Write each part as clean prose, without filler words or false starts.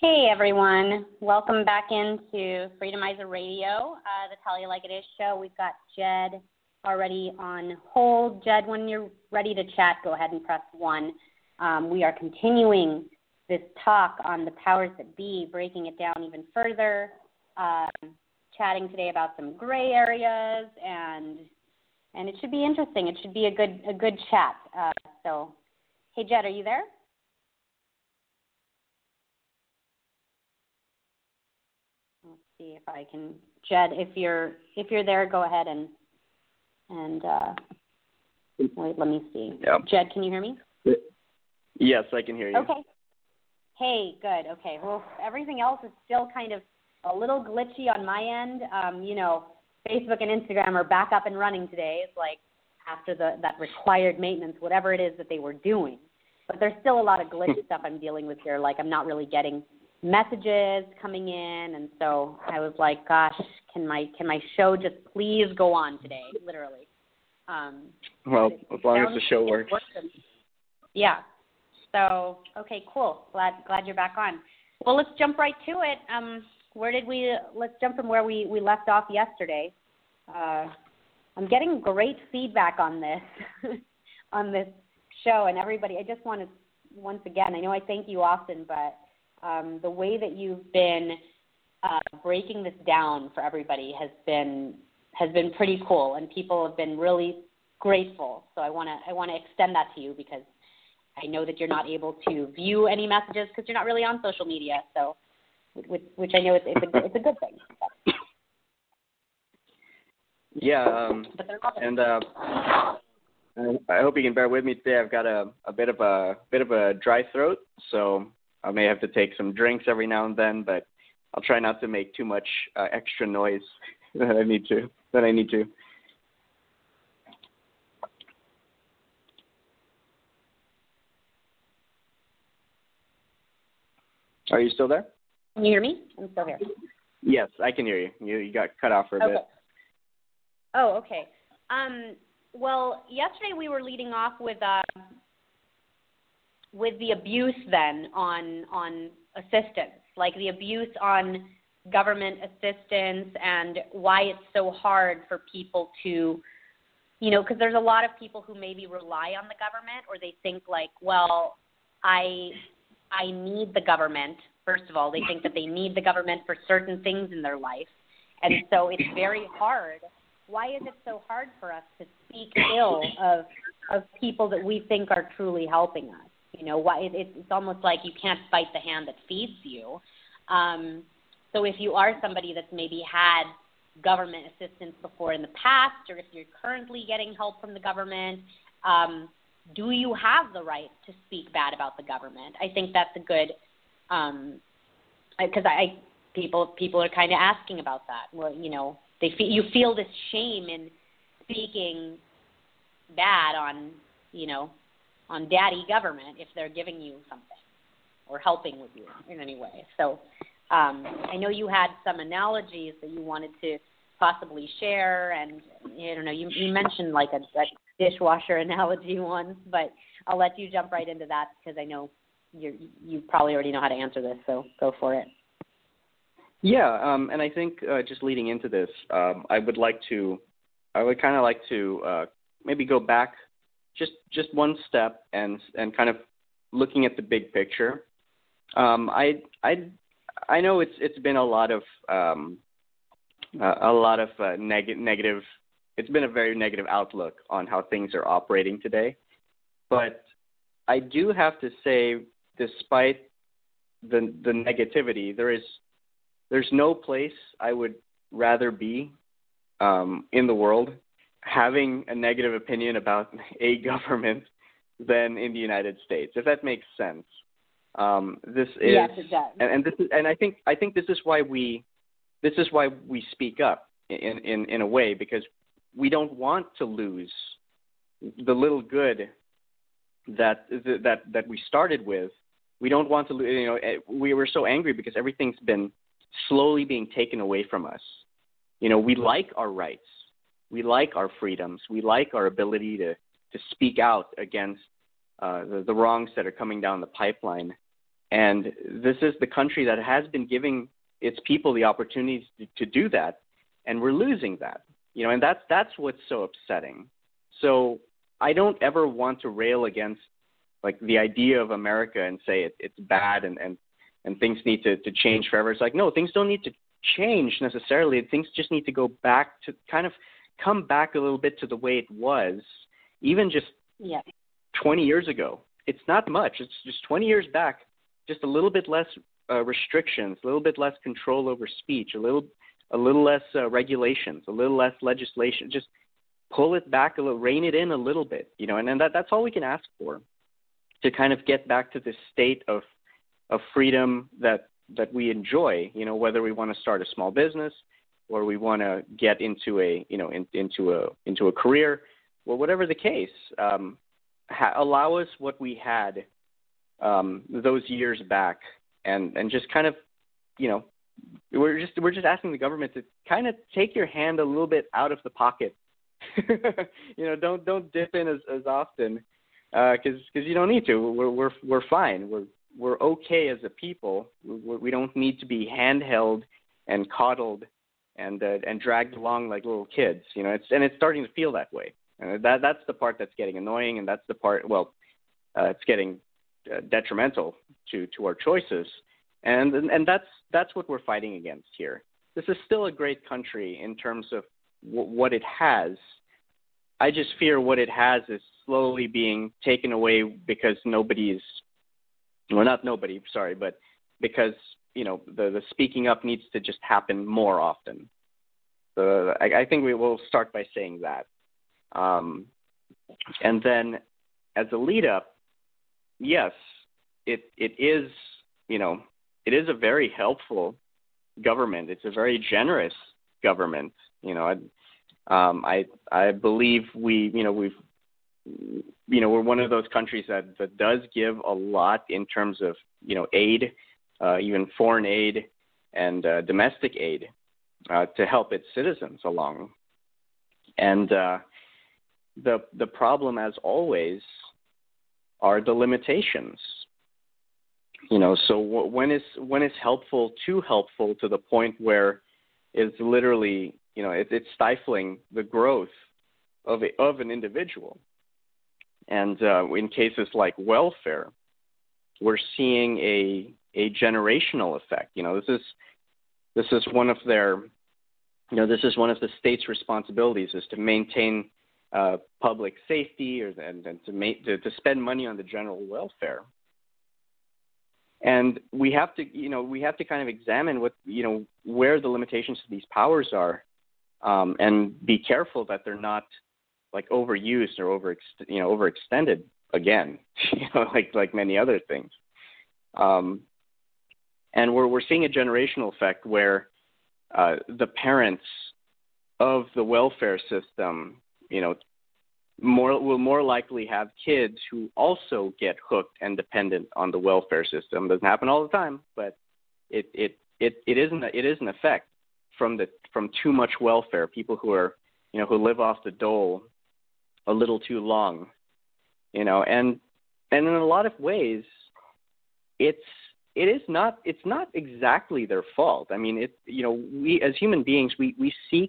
Hey everyone, welcome back into Freedomizer Radio, the Tell You Like It Is show. We've got Jed already on hold. Jed, when you're ready to chat, go ahead and press 1. We are continuing this talk on the powers that be, breaking it down even further, chatting today about some gray areas, and it should be interesting. It should be a good chat. So, hey Jed, are you there? Let's see if I can, Jed. If you're there, go ahead and wait. Let me see. Yep. Jed, can you hear me? Yes, I can hear you. Okay. Hey, good. Okay. Well, everything else is still kind of a little glitchy on my end. Facebook and Instagram are back up and running today. It's like after that required maintenance, whatever it is that they were doing. But there's still a lot of glitchy stuff I'm dealing with here. Like I'm not really getting messages coming in, and so I was like, gosh, can my show just please go on today, literally. Well, as long as the show works. Yeah. So, okay, cool. Glad you're back on. Well, let's jump right to it. Let's jump from where we left off yesterday. I'm getting great feedback on this, on this show, and everybody, I just want to, once again, I know I thank you often, but the way that you've been breaking this down for everybody has been pretty cool, and people have been really grateful. So I want to extend that to you because I know that you're not able to view any messages because you're not really on social media. So, which I know it's a good thing. Yeah, and I hope you can bear with me today. I've got a bit of a dry throat, so I may have to take some drinks every now and then, but I'll try not to make too much extra noise that I need to. Are you still there? Can you hear me? I'm still here. Yes, I can hear you. You got cut off for a bit. Oh, okay. Well, yesterday we were leading off with the abuse then on assistance, like the abuse on government assistance and why it's so hard for people to, because there's a lot of people who maybe rely on the government or they think like, well, I need the government. First of all, they think that they need the government for certain things in their life. And so it's very hard. Why is it so hard for us to speak ill of people that we think are truly helping us? Why it's almost like you can't fight the hand that feeds you. So if you are somebody that's maybe had government assistance before in the past, or if you're currently getting help from the government, do you have the right to speak bad about the government? I think that's a good, because people are kind of asking about that. Well, you feel this shame in speaking bad on daddy government if they're giving you something or helping with you in any way. So I know you had some analogies that you wanted to possibly share, and I don't know, you mentioned like a dishwasher analogy once, but I'll let you jump right into that because I know you probably already know how to answer this, so go for it. Yeah, and I think just leading into this, I would kind of like to maybe go back just one step and kind of looking at the big picture. I know it's been a lot of negative. It's been a very negative outlook on how things are operating today, but I do have to say, despite the negativity, there's no place I would rather be in the world having a negative opinion about a government than in the United States, if that makes sense. This is, yes, it does. And I think this is why we speak up in a way, because we don't want to lose the little good that we started with. We don't want to lose. We were so angry because everything's been slowly being taken away from us. We like our rights. We like our freedoms. We like our ability to speak out against the wrongs that are coming down the pipeline. And this is the country that has been giving its people the opportunities to do that, and we're losing that. And that's what's so upsetting. So I don't ever want to rail against like the idea of America and say it's bad and things need to change forever. It's like, no, things don't need to change necessarily. Things just need to go back to kind of come back a little bit to the way it was, even just 20 years ago. It's not much. It's just 20 years back, just a little bit less restrictions, a little bit less control over speech, a little less regulations, a little less legislation. Just pull it back a little, rein it in a little bit, and that's all we can ask for, to kind of get back to this state of freedom that we enjoy, whether we want to start a small business or we want to get into a career, or whatever the case. Allow us what we had those years back, and just kind of, we're just asking the government to kind of take your hand a little bit out of the pocket. Don't dip in as often, because you don't need to. We're fine. We're okay as a people. We don't need to be handheld and coddled and dragged along like little kids. It's starting to feel that way. That's the part that's getting annoying, and that's the part. Well, it's getting detrimental to our choices, and that's what we're fighting against here. This is still a great country in terms of what it has. I just fear what it has is slowly being taken away because but because the speaking up needs to just happen more often. So I think we will start by saying that. And then as a lead up, yes, it is a very helpful government. It's a very generous government. I believe we're one of those countries that does give a lot in terms of aid, even foreign aid and domestic aid to help its citizens along. And the problem, as always, are the limitations. So when is helpful too helpful to the point where it's literally it's stifling the growth of an individual. And in cases like welfare, we're seeing a generational effect. This is one of their this is one of the state's responsibilities, is to maintain public safety and to spend money on the general welfare. And we have to kind of examine where the limitations of these powers are, and be careful that they're not like overused or overextended again, like many other things. And we're seeing a generational effect where the parents of the welfare system, will more likely have kids who also get hooked and dependent on the welfare system. Doesn't happen all the time, but it is an effect from too much welfare. People who are who live off the dole a little too long, and in a lot of ways, it's not exactly their fault. I mean, we as human beings we seek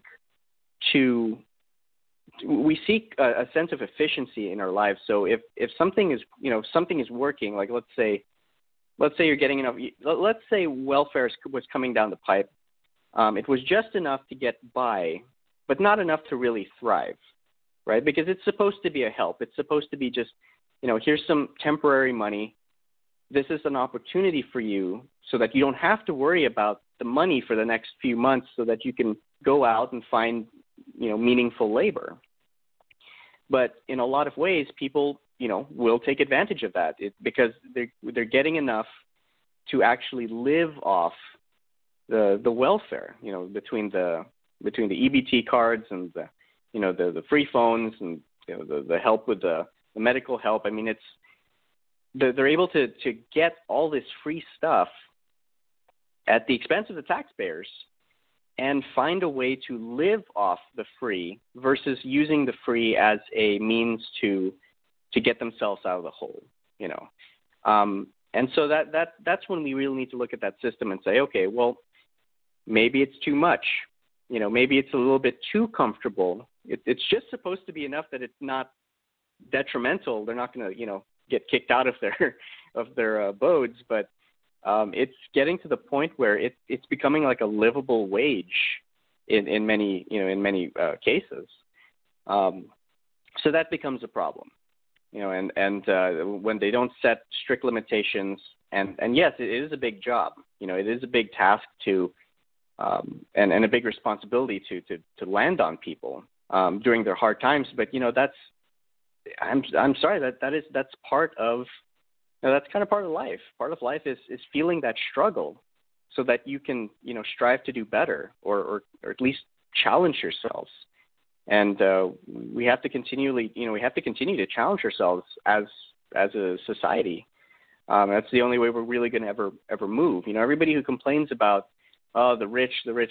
a sense of efficiency in our lives. So if something is working, like let's say you're getting enough. Let's say welfare was coming down the pipe. It was just enough to get by, but not enough to really thrive, right? Because it's supposed to be a help. It's supposed to be just, here's some temporary money. This is an opportunity for you so that you don't have to worry about the money for the next few months, so that you can go out and find, meaningful labor. But in a lot of ways, people, will take advantage of that because they're getting enough to actually live off the welfare, between the EBT cards and the free phones and the help with the medical help. I mean, they're able to get all this free stuff at the expense of the taxpayers and find a way to live off the free versus using the free as a means to get themselves out of the hole, And so that's when we really need to look at that system and say, okay, well, maybe it's too much. Maybe it's a little bit too comfortable. It's just supposed to be enough that it's not detrimental. They're not going to, get kicked out of their abodes, but it's getting to the point where it's becoming like a livable wage in many cases. So that becomes a problem, and when they don't set strict limitations, and yes, it is a big job. It is a big task to, and a big responsibility to land on people during their hard times. But I'm sorry, that's part of, that's kind of part of life. Part of life is feeling that struggle, so that you can strive to do better, or at least challenge yourselves. And we have to continue to challenge ourselves as a society. That's the only way we're really going to ever move. Everybody who complains about the rich,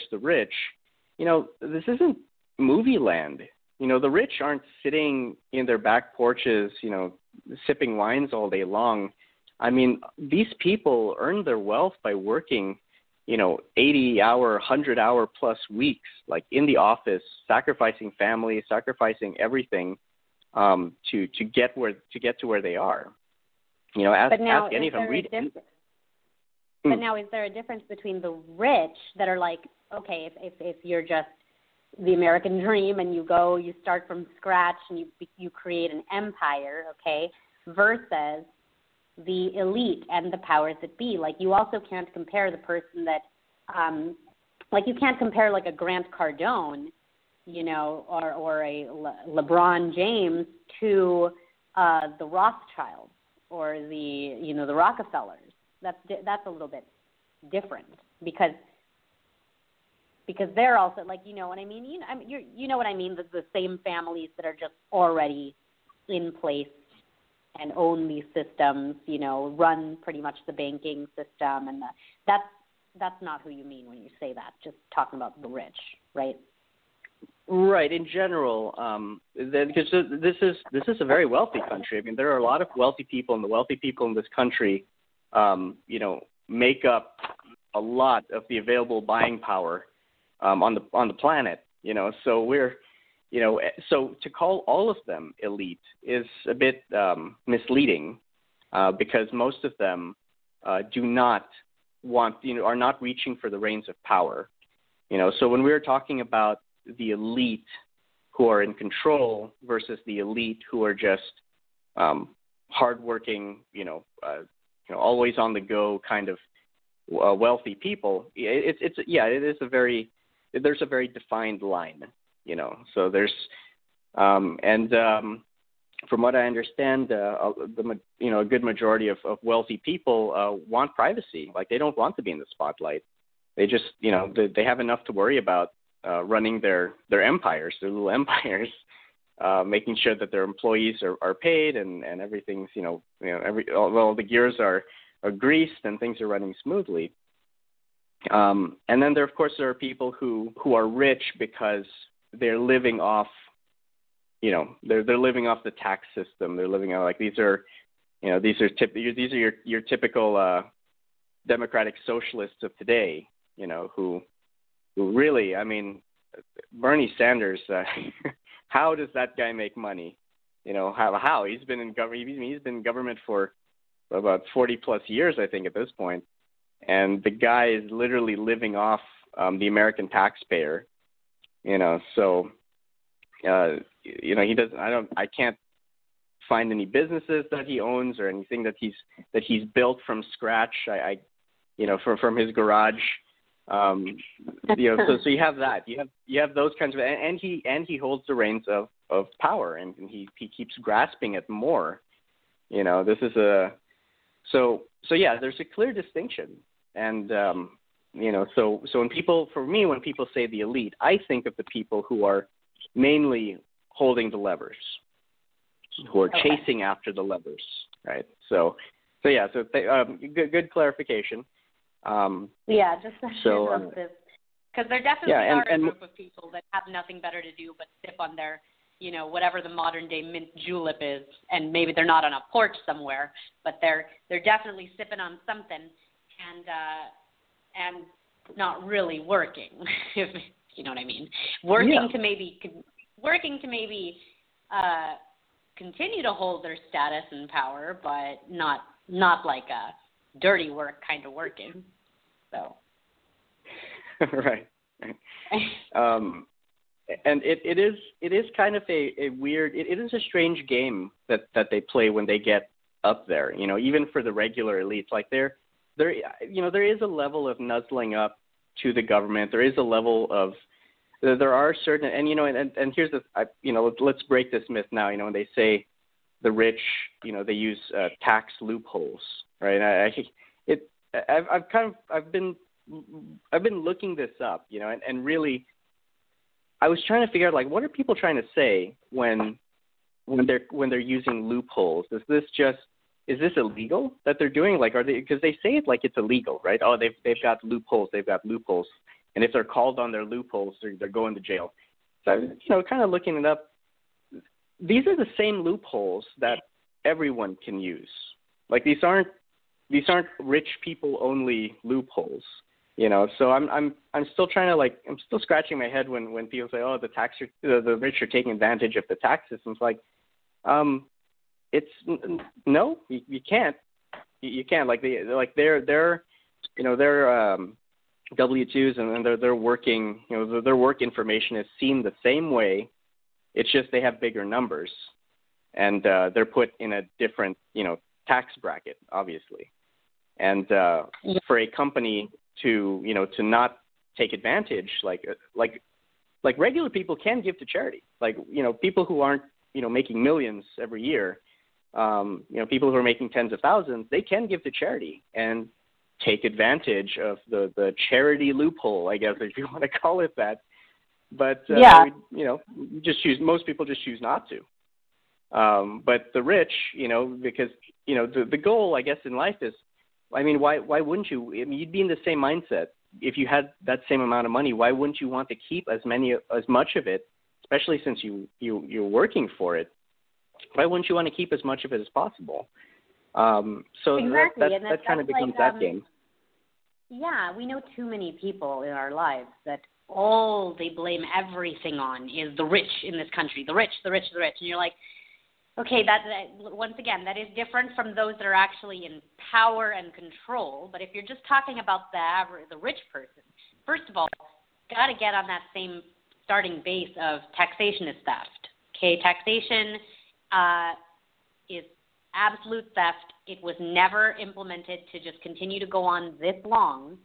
this isn't movie land. The rich aren't sitting in their back porches, sipping wines all day long. I mean, these people earn their wealth by working 80-hour, 100-hour plus weeks, like in the office, sacrificing family, sacrificing everything to get to where they are. Ask any of them. But now, is there a difference between the rich that are like, okay, if you're just the American dream and you start from scratch and you create an empire, okay, versus the elite and the powers that be? Like, you also can't compare the person that, you can't compare like a Grant Cardone, or a LeBron James to the Rothschilds or the Rockefellers. That's a little bit different because they're also like, you know what I mean? You know what I mean? The same families that are just already in place and own these systems, run pretty much the banking system, and that's not who you mean when you say that. Just talking about the rich, right? Right. In general, because this is a very wealthy country. I mean, there are a lot of wealthy people, and the wealthy people in this country, make up a lot of the available buying power on the planet. So we're so to call all of them elite is a bit misleading, because most of them do not want, are not reaching for the reins of power. So when we're talking about the elite who are in control versus the elite who are just hardworking, always on the go kind of wealthy people, there's a very defined line. So there's from what I understand, a good majority of wealthy people want privacy. Like, they don't want to be in the spotlight. They just, they have enough to worry about running their empires, their little empires, making sure that their employees are paid and everything's, all the gears are greased and things are running smoothly. And then there are people who are rich because they're living off, they're living off the tax system. They're living on, like, these are your typical democratic socialists of today, who really, I mean, Bernie Sanders, how does that guy make money? How he's been in government for about 40 plus years, I think, at this point. And the guy is literally living off the American taxpayer, so, he doesn't, I can't find any businesses that he owns or anything that he's built from scratch. From his garage. So you have that. You have those kinds of, and he holds the reins of power, and he keeps grasping at more. This is so yeah. There's a clear distinction, and so when people say the elite, I think of the people who are mainly holding the levers, who are chasing after the levers, right? So yeah. So good clarification. Just because there definitely are a group of people that have nothing better to do but sip on their whatever the modern day mint julep is, and maybe they're not on a porch somewhere, but they're definitely sipping on something and not really working, if you know what I mean. Working to maybe continue to hold their status and power, but not like a dirty work kind of working. So. Right. And it is kind of a weird. It is a strange game that they play when they get up there. Even for the regular elites, like there is a level of nuzzling up to the government. There is a level of there are certain and here's let's break this myth now. When they say the rich, they use tax loopholes, right? I've been looking this up, and really, I was trying to figure out, like, what are people trying to say when they're using loopholes? Is this illegal that they're doing? Like, are they, because they say it like it's illegal, right? Oh, they've got loopholes, and if they're called on their loopholes, they're going to jail. So, kind of looking it up, these are the same loopholes that everyone can use. Like, these aren't rich people only loopholes. So I'm still trying to, like, I'm still scratching my head when people say, oh, the rich are taking advantage of the tax system. It's like, no, you can't. You can't. Like their W-2s and their working, their work information is seen the same way. It's just they have bigger numbers, and they're put in a different, tax bracket, obviously. And for a company to not take advantage, like regular people can give to charity, like people who aren't making millions every year, people who are making tens of thousands, they can give to charity and take advantage of the charity loophole, I guess, if you want to call it that. But most people just choose not to. But the rich, because the goal, I guess, in life is, I mean, why wouldn't you? I mean, you'd be in the same mindset if you had that same amount of money. Why wouldn't you want to keep as much of it, especially since you're working for it? Why wouldn't you want to keep as much of it as possible? So exactly. that kind of becomes that game. Yeah, we know too many people in our lives that all they blame everything on is the rich in this country, the rich, and you're like, okay, that once again, that is different from those that are actually in power and control. But if you're just talking about the rich person, first of all, got to get on that same starting base of taxation is theft. Okay, taxation is absolute theft. It was never implemented to just continue to go on this long.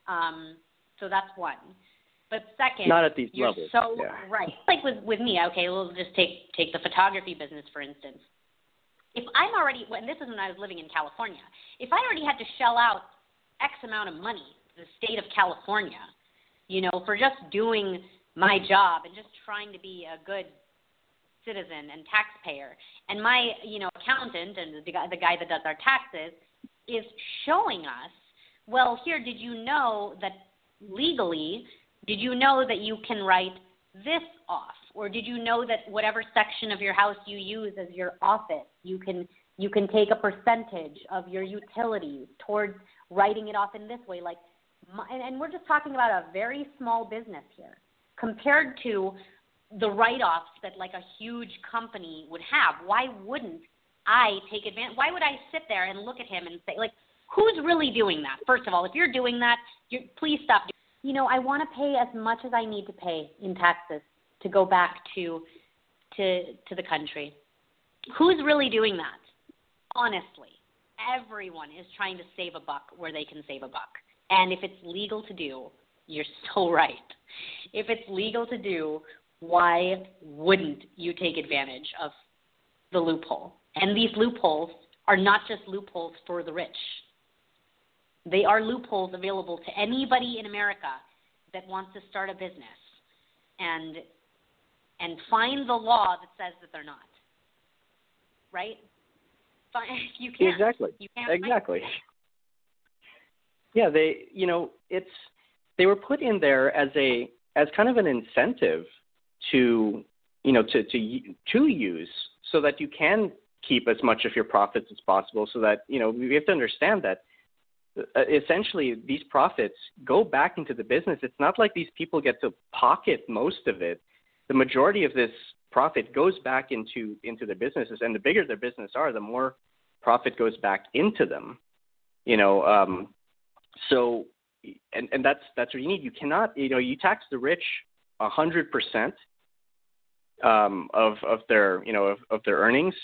So that's one. But second, not at these you're levels. So yeah. right. Like with me, okay, we'll just take the photography business, for instance. If I'm already, and this is when I was living in California, if I already had to shell out X amount of money to the state of California, for just doing my job and just trying to be a good citizen and taxpayer, and my, accountant and the guy that does our taxes is showing us, well, here, did you know that legally, did you know that you can write this off? Or did you know that whatever section of your house you use as your office, you can take a percentage of your utilities towards writing it off in this way? Like, and we're just talking about a very small business here compared to the write-offs that like a huge company would have. Why wouldn't I take advantage? Why would I sit there and look at him and say, like, who's really doing that? First of all, if you're doing that, please stop. I want to pay as much as I need to pay in taxes to go back to the country. Who's really doing that? Honestly, everyone is trying to save a buck where they can save a buck. And if it's legal to do, you're so right. If it's legal to do, why wouldn't you take advantage of the loophole? And these loopholes are not just loopholes for the rich. They are loopholes available to anybody in America that wants to start a business and find the law that says that they're not. Right? You can't. Exactly. You can't. Exactly. Yeah, they were put in there as kind of an incentive to to use so that you can keep as much of your profits as possible. So that we have to understand that essentially these profits go back into the business. It's not like these people get to pocket most of it. The majority of this profit goes back into the businesses, and the bigger their business are, the more profit goes back into them. So that's what you need. You cannot, you tax the rich 100% of their their earnings.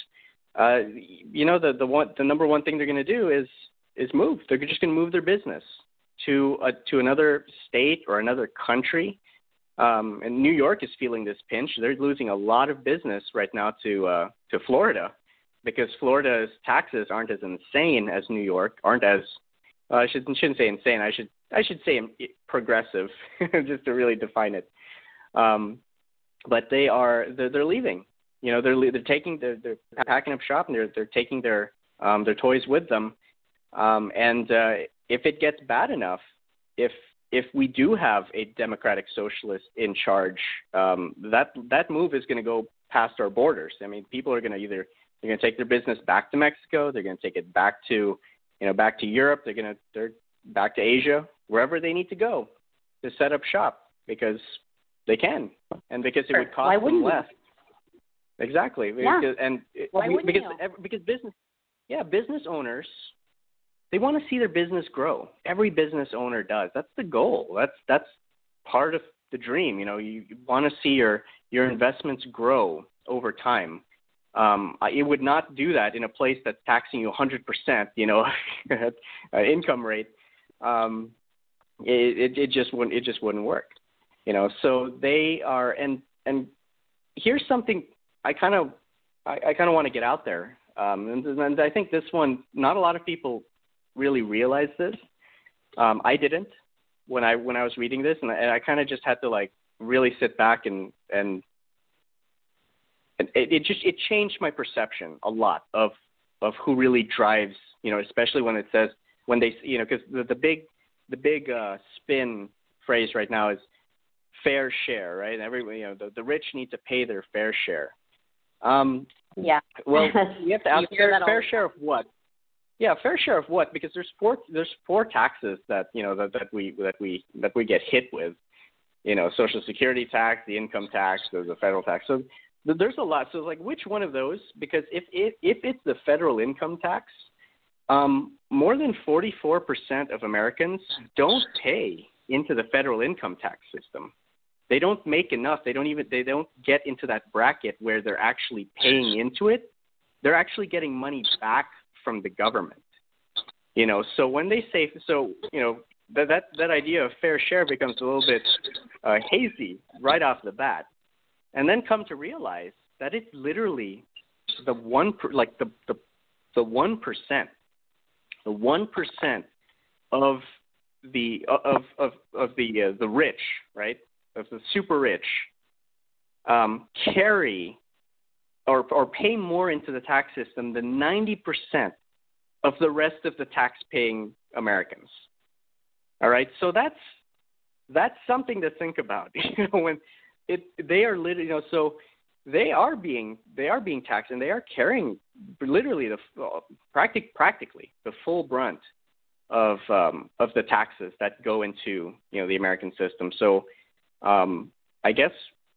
The number one thing they're going to do is move. They're just going to move their business to another state or another country. And New York is feeling this pinch. They're losing a lot of business right now to Florida, because Florida's taxes aren't as insane as New York. I shouldn't say insane. I should say progressive, just to really define it. But they're leaving. They're packing up shop, and they're taking their toys with them. And if it gets bad enough, if we do have a democratic socialist in charge, that move is going to go past our borders. I mean, people are going to they're going to take their business back to Mexico. They're going to take it back to Europe. They're back to Asia, wherever they need to go to set up shop, because they can, and because it would cost them less. Exactly. Yeah. Because business owners, they want to see their business grow. Every business owner does. That's the goal. That's part of the dream. You want to see your investments grow over time. It would not do that in a place that's taxing you 100%, income rate. It just wouldn't work. So they are, and here's something I kind of want to get out there. And I think this one, not a lot of people really realize this. I didn't when I was reading this, and I kind of just had to really sit back and it changed my perception a lot of who really drives, especially when they because the big spin phrase right now is fair share, right? And everybody, the rich need to pay their fair share. Yeah. Well, you have to ask fair share of what? Yeah, fair share of what? Because there's four taxes that we get hit with. Social Security tax, the income tax, there's a federal tax. So there's a lot. So which one of those? Because if it's the federal income tax, more than 44% of Americans don't pay into the federal income tax system. They don't make enough. They don't get into that bracket where they're actually paying into it. They're actually getting money back from the government. So when they say that idea of fair share becomes a little bit hazy right off the bat, and then come to realize that it's literally the 1%, the 1% of the rich, right? Of the super rich, carry or pay more into the tax system than 90% of the rest of the tax-paying Americans. All right, so that's something to think about. When they are literally, so they are being taxed, and they are carrying literally practically the full brunt of the taxes that go into the American system. So I guess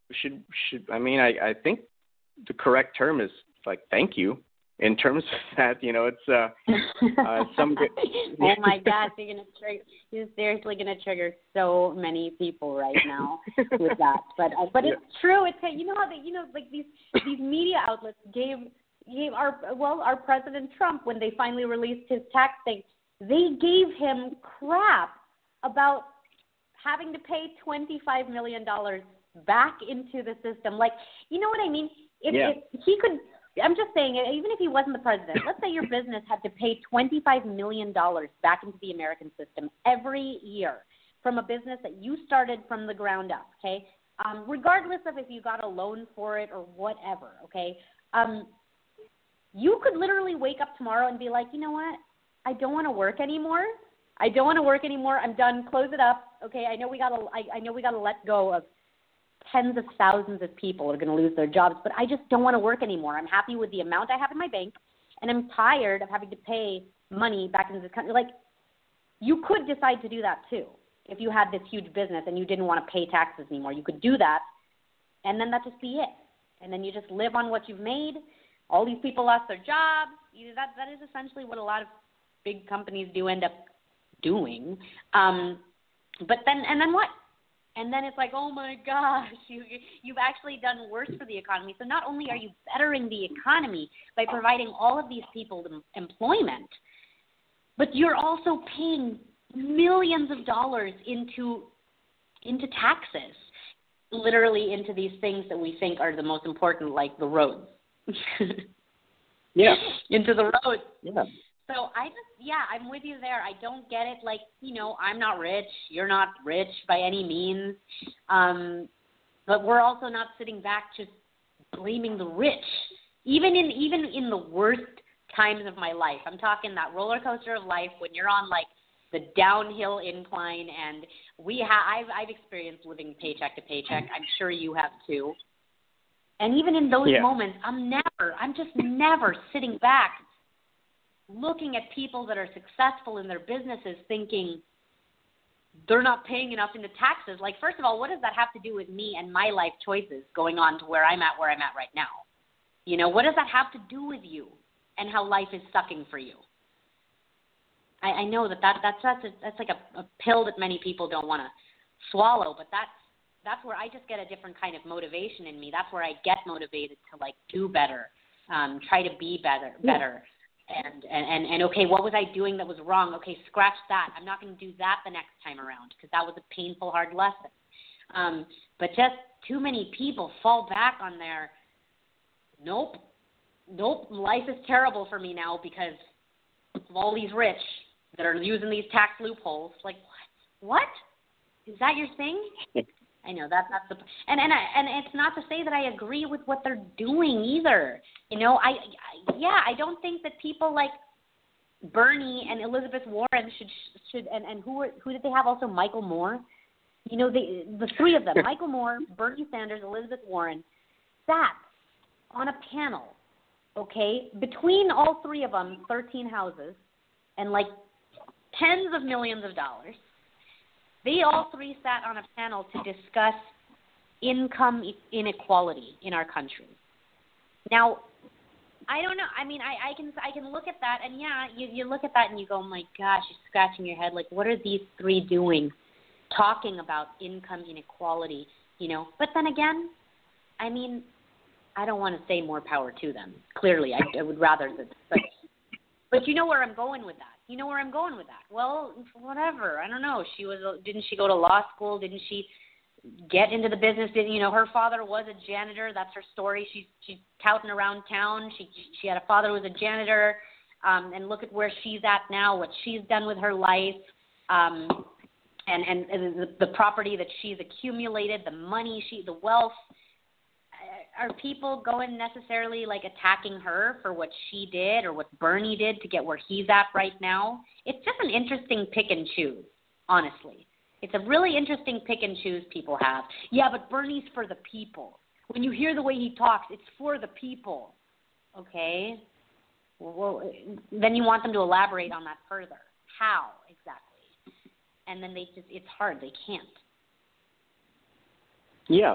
I think the correct term is thank you, in terms of that. It's some good. Oh my gosh, you're seriously gonna trigger so many people right now with that. But it's true. It's how these media outlets gave our President Trump, when they finally released his tax thing, they gave him crap about having to pay $25 million back into the system. You know what I mean? If he could, I'm just saying, even if he wasn't the president, let's say your business had to pay $25 million back into the American system every year from a business that you started from the ground up, okay? Regardless of if you got a loan for it or whatever, okay? You could literally wake up tomorrow and be like, you know what? I don't want to work anymore. I'm done. Close it up. Okay. I know we gotta let go of tens of thousands of people are going to lose their jobs, but I just don't want to work anymore. I'm happy with the amount I have in my bank, and I'm tired of having to pay money back into this country. Like, you could decide to do that too. If you had this huge business and you didn't want to pay taxes anymore, you could do that, and then that just be it. And then you just live on what you've made. All these people lost their jobs. That is essentially what a lot of big companies do end up doing. But then what? And then it's like, oh my gosh, you've actually done worse for the economy. So not only are you bettering the economy by providing all of these people employment, but you're also paying millions of dollars into taxes, literally into these things that we think are the most important, like the roads. Yeah. Into the roads. Yeah. So I'm with you there. I don't get it. Like, I'm not rich. You're not rich by any means. But we're also not sitting back just blaming the rich. Even in the worst times of my life, I'm talking that roller coaster of life when you're on like the downhill incline, and I've experienced living paycheck to paycheck. I'm sure you have too. And even in those moments, I'm just never sitting back looking at people that are successful in their businesses thinking they're not paying enough into taxes. Like, first of all, what does that have to do with me and my life choices going on to where I'm at right now? What does that have to do with you and how life is sucking for you? I know that's like a pill that many people don't want to swallow, but that's where I just get a different kind of motivation in me. That's where I get motivated to like do better, try to be better. And okay, what was I doing that was wrong? Okay, scratch that. I'm not going to do that the next time around because that was a painful, hard lesson. But just too many people fall back on their, nope, life is terrible for me now because of all these rich that are using these tax loopholes. Like, what? Is that your thing? I know that's the and it's not to say that I agree with what they're doing either. I don't think that people like Bernie and Elizabeth Warren should and who did they have also? Michael Moore. The three of them, Michael Moore, Bernie Sanders, Elizabeth Warren, sat on a panel, okay, between all three of them, 13 houses, and like tens of millions of dollars. They all three sat on a panel to discuss income inequality in our country. Now, I don't know. I mean, I can look at that, and you look at that and you go, oh my gosh, you're scratching your head. Like, what are these three doing, talking about income inequality? But then again, I mean, I don't want to say more power to them. Clearly, I would rather that. But you know where I'm going with that. Well, whatever. I don't know. Didn't she go to law school? Didn't she get into the business? Her father was a janitor. That's her story. She's touting around town. She had a father who was a janitor. And look at where she's at now, what she's done with her life, and the property that she's accumulated, the money, the wealth. Are people going necessarily like attacking her for what she did or what Bernie did to get where he's at right now? It's just an interesting pick and choose, honestly. It's a really interesting pick and choose people have. Yeah, but Bernie's for the people. When you hear the way he talks, it's for the people. Okay? Well, then you want them to elaborate on that further. How exactly? And then it's hard. They can't. Yeah.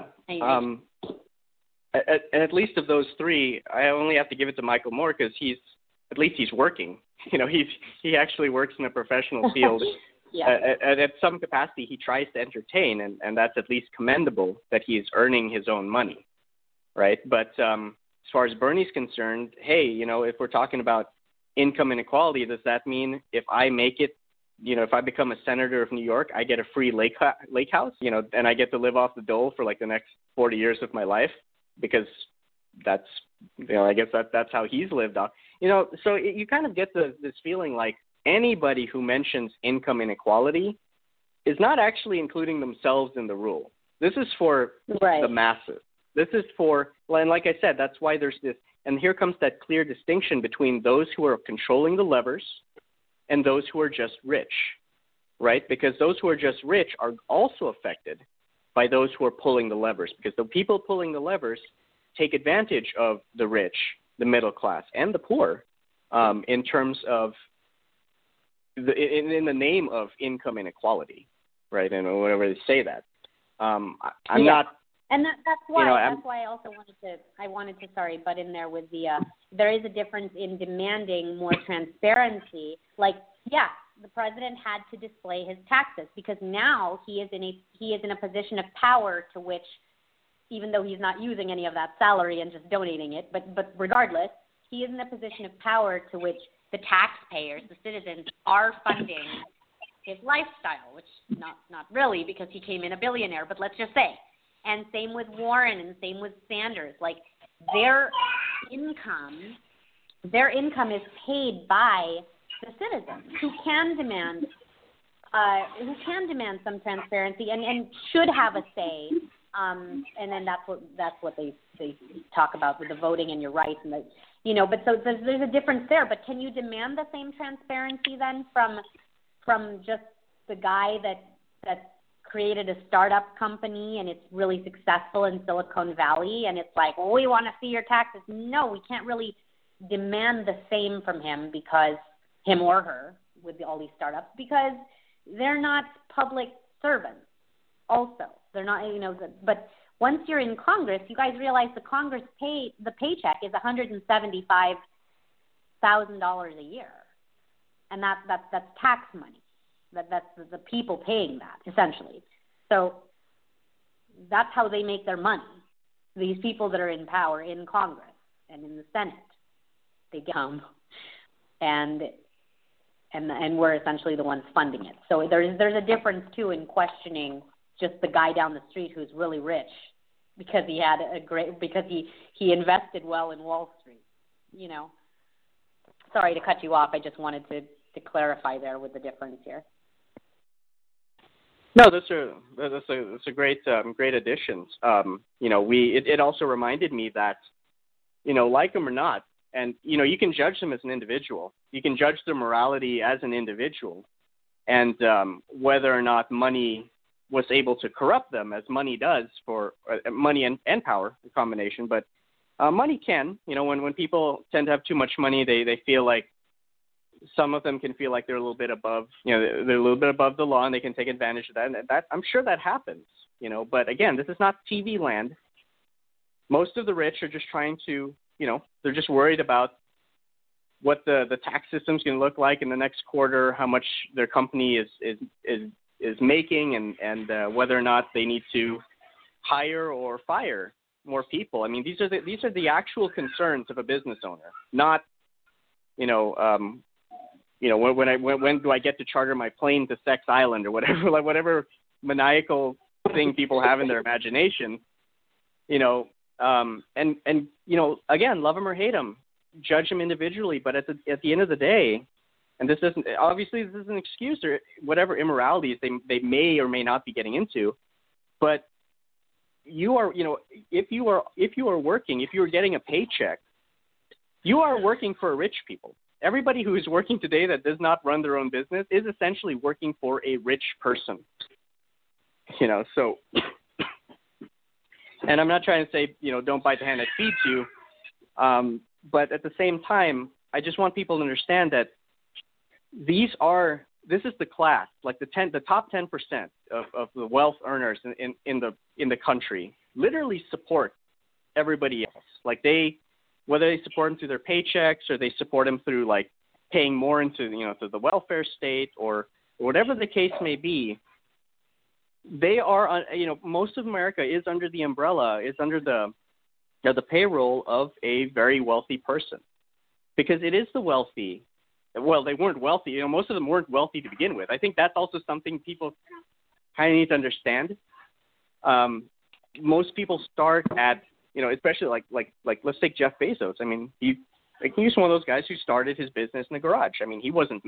At least of those three, I only have to give it to Michael Moore because he's working. He actually works in a professional field. At some capacity, he tries to entertain, and that's at least commendable that he's earning his own money, right? But as far as Bernie's concerned, hey, if we're talking about income inequality, does that mean if I make it, if I become a senator of New York, I get a free lake house, and I get to live off the dole for like the next 40 years of my life? Because that's, I guess that's how he's lived on. So you kind of get this feeling like anybody who mentions income inequality is not actually including themselves in the rule. This is for the masses. This is for, and like I said, that's why there's this, and here comes that clear distinction between those who are controlling the levers and those who are just rich, right? Because those who are just rich are also affected by those who are pulling the levers, because the people pulling the levers take advantage of the rich, the middle class, and the poor in terms of in the name of income inequality, right? And whenever they say that, I'm not. And that's why that's why I also wanted to butt in there with the there is a difference in demanding more transparency. Like, yeah, the president had to display his taxes because now he is in a position of power to which, even though he's not using any of that salary and just donating it, but regardless, he is in a position of power to which the taxpayers, the citizens, are funding his lifestyle, which not really because he came in a billionaire, but let's just say. And same with Warren and same with Sanders. Like, their income is paid by the citizens who can demand some transparency and should have a say. And then that's what they talk about with the voting and your rights and but so there's a difference there. But can you demand the same transparency then from just the guy that created a startup company and it's really successful in Silicon Valley and it's like, well, we want to see your taxes? No, we can't really demand the same from him because him or her with all these startups because they're not public servants. Also, they're not, but once you're in Congress, you guys realize the paycheck is $175,000 a year, and that's tax money. That's the people paying that essentially. So that's how they make their money. These people that are in power in Congress and in the Senate, they come and we're essentially the ones funding it. So there's a difference too in questioning just the guy down the street who's really rich because he had because he invested well in Wall Street. Sorry to cut you off. I just wanted to clarify there with the difference here. No, that's a great addition. It also reminded me that, like them or not, and you can judge them as an individual. You can judge their morality as an individual, and whether or not money was able to corrupt them, as money does for money and power, a combination. But money can, when people tend to have too much money, they feel like. Some of them can feel like they're a little bit above, they're a little bit above the law, and they can take advantage of that. And that I'm sure that happens, But again, this is not TV land. Most of the rich are just trying to, they're just worried about what the tax system's going to look like in the next quarter, how much their company is making, and whether or not they need to hire or fire more people. I mean, these are the actual concerns of a business owner, not, when do I get to charter my plane to Sex Island or whatever, like whatever maniacal thing people have in their imagination, again, love them or hate them, judge them individually, but at the end of the day, and this isn't an excuse or whatever immoralities they may or may not be getting into, but you are, if you are working, if you are getting a paycheck, you are working for rich people. Everybody who is working today that does not run their own business is essentially working for a rich person. So, and I'm not trying to say, don't bite the hand that feeds you. But at the same time, I just want people to understand that this is the class, like the top 10% of the wealth earners in the country literally support everybody else. Like whether they support them through their paychecks or they support them through like paying more into to the welfare state or whatever the case may be, they are most of America is under the umbrella, is under the payroll of a very wealthy person, because it is the wealthy. Well, they weren't wealthy. Most of them weren't wealthy to begin with. I think that's also something people kind of need to understand. Most people start at especially like let's take Jeff Bezos. I mean, he's one of those guys who started his business in the garage. I mean, he wasn't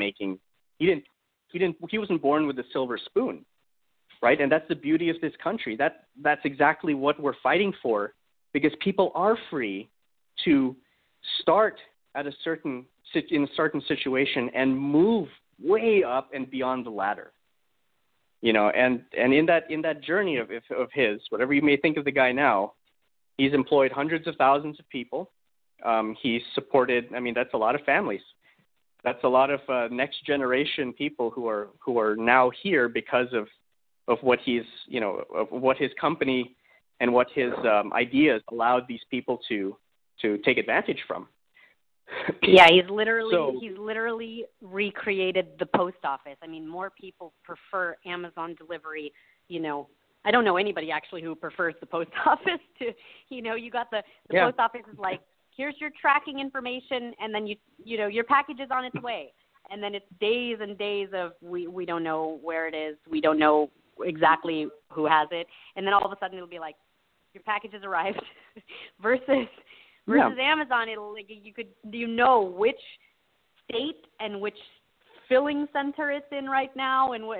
born with a silver spoon, right? And that's the beauty of this country. That's exactly what we're fighting for, because people are free to start at in a certain situation and move way up and beyond the ladder. and in that journey of his, whatever you may think of the guy now, he's employed hundreds of thousands of people. He's supported. I mean, that's a lot of families. That's a lot of next generation people who are now here because of what he's, of what his company and what his ideas allowed these people to take advantage from. Yeah, he's literally recreated the post office. I mean, more people prefer Amazon delivery, I don't know anybody actually who prefers the post office to, you got the post office is like, here's your tracking information, and then your package is on its way. And then it's days and days of we don't know where it is. We don't know exactly who has it. And then all of a sudden it'll be like, your package has arrived versus Amazon, it'll which state and which filling center it's in right now, and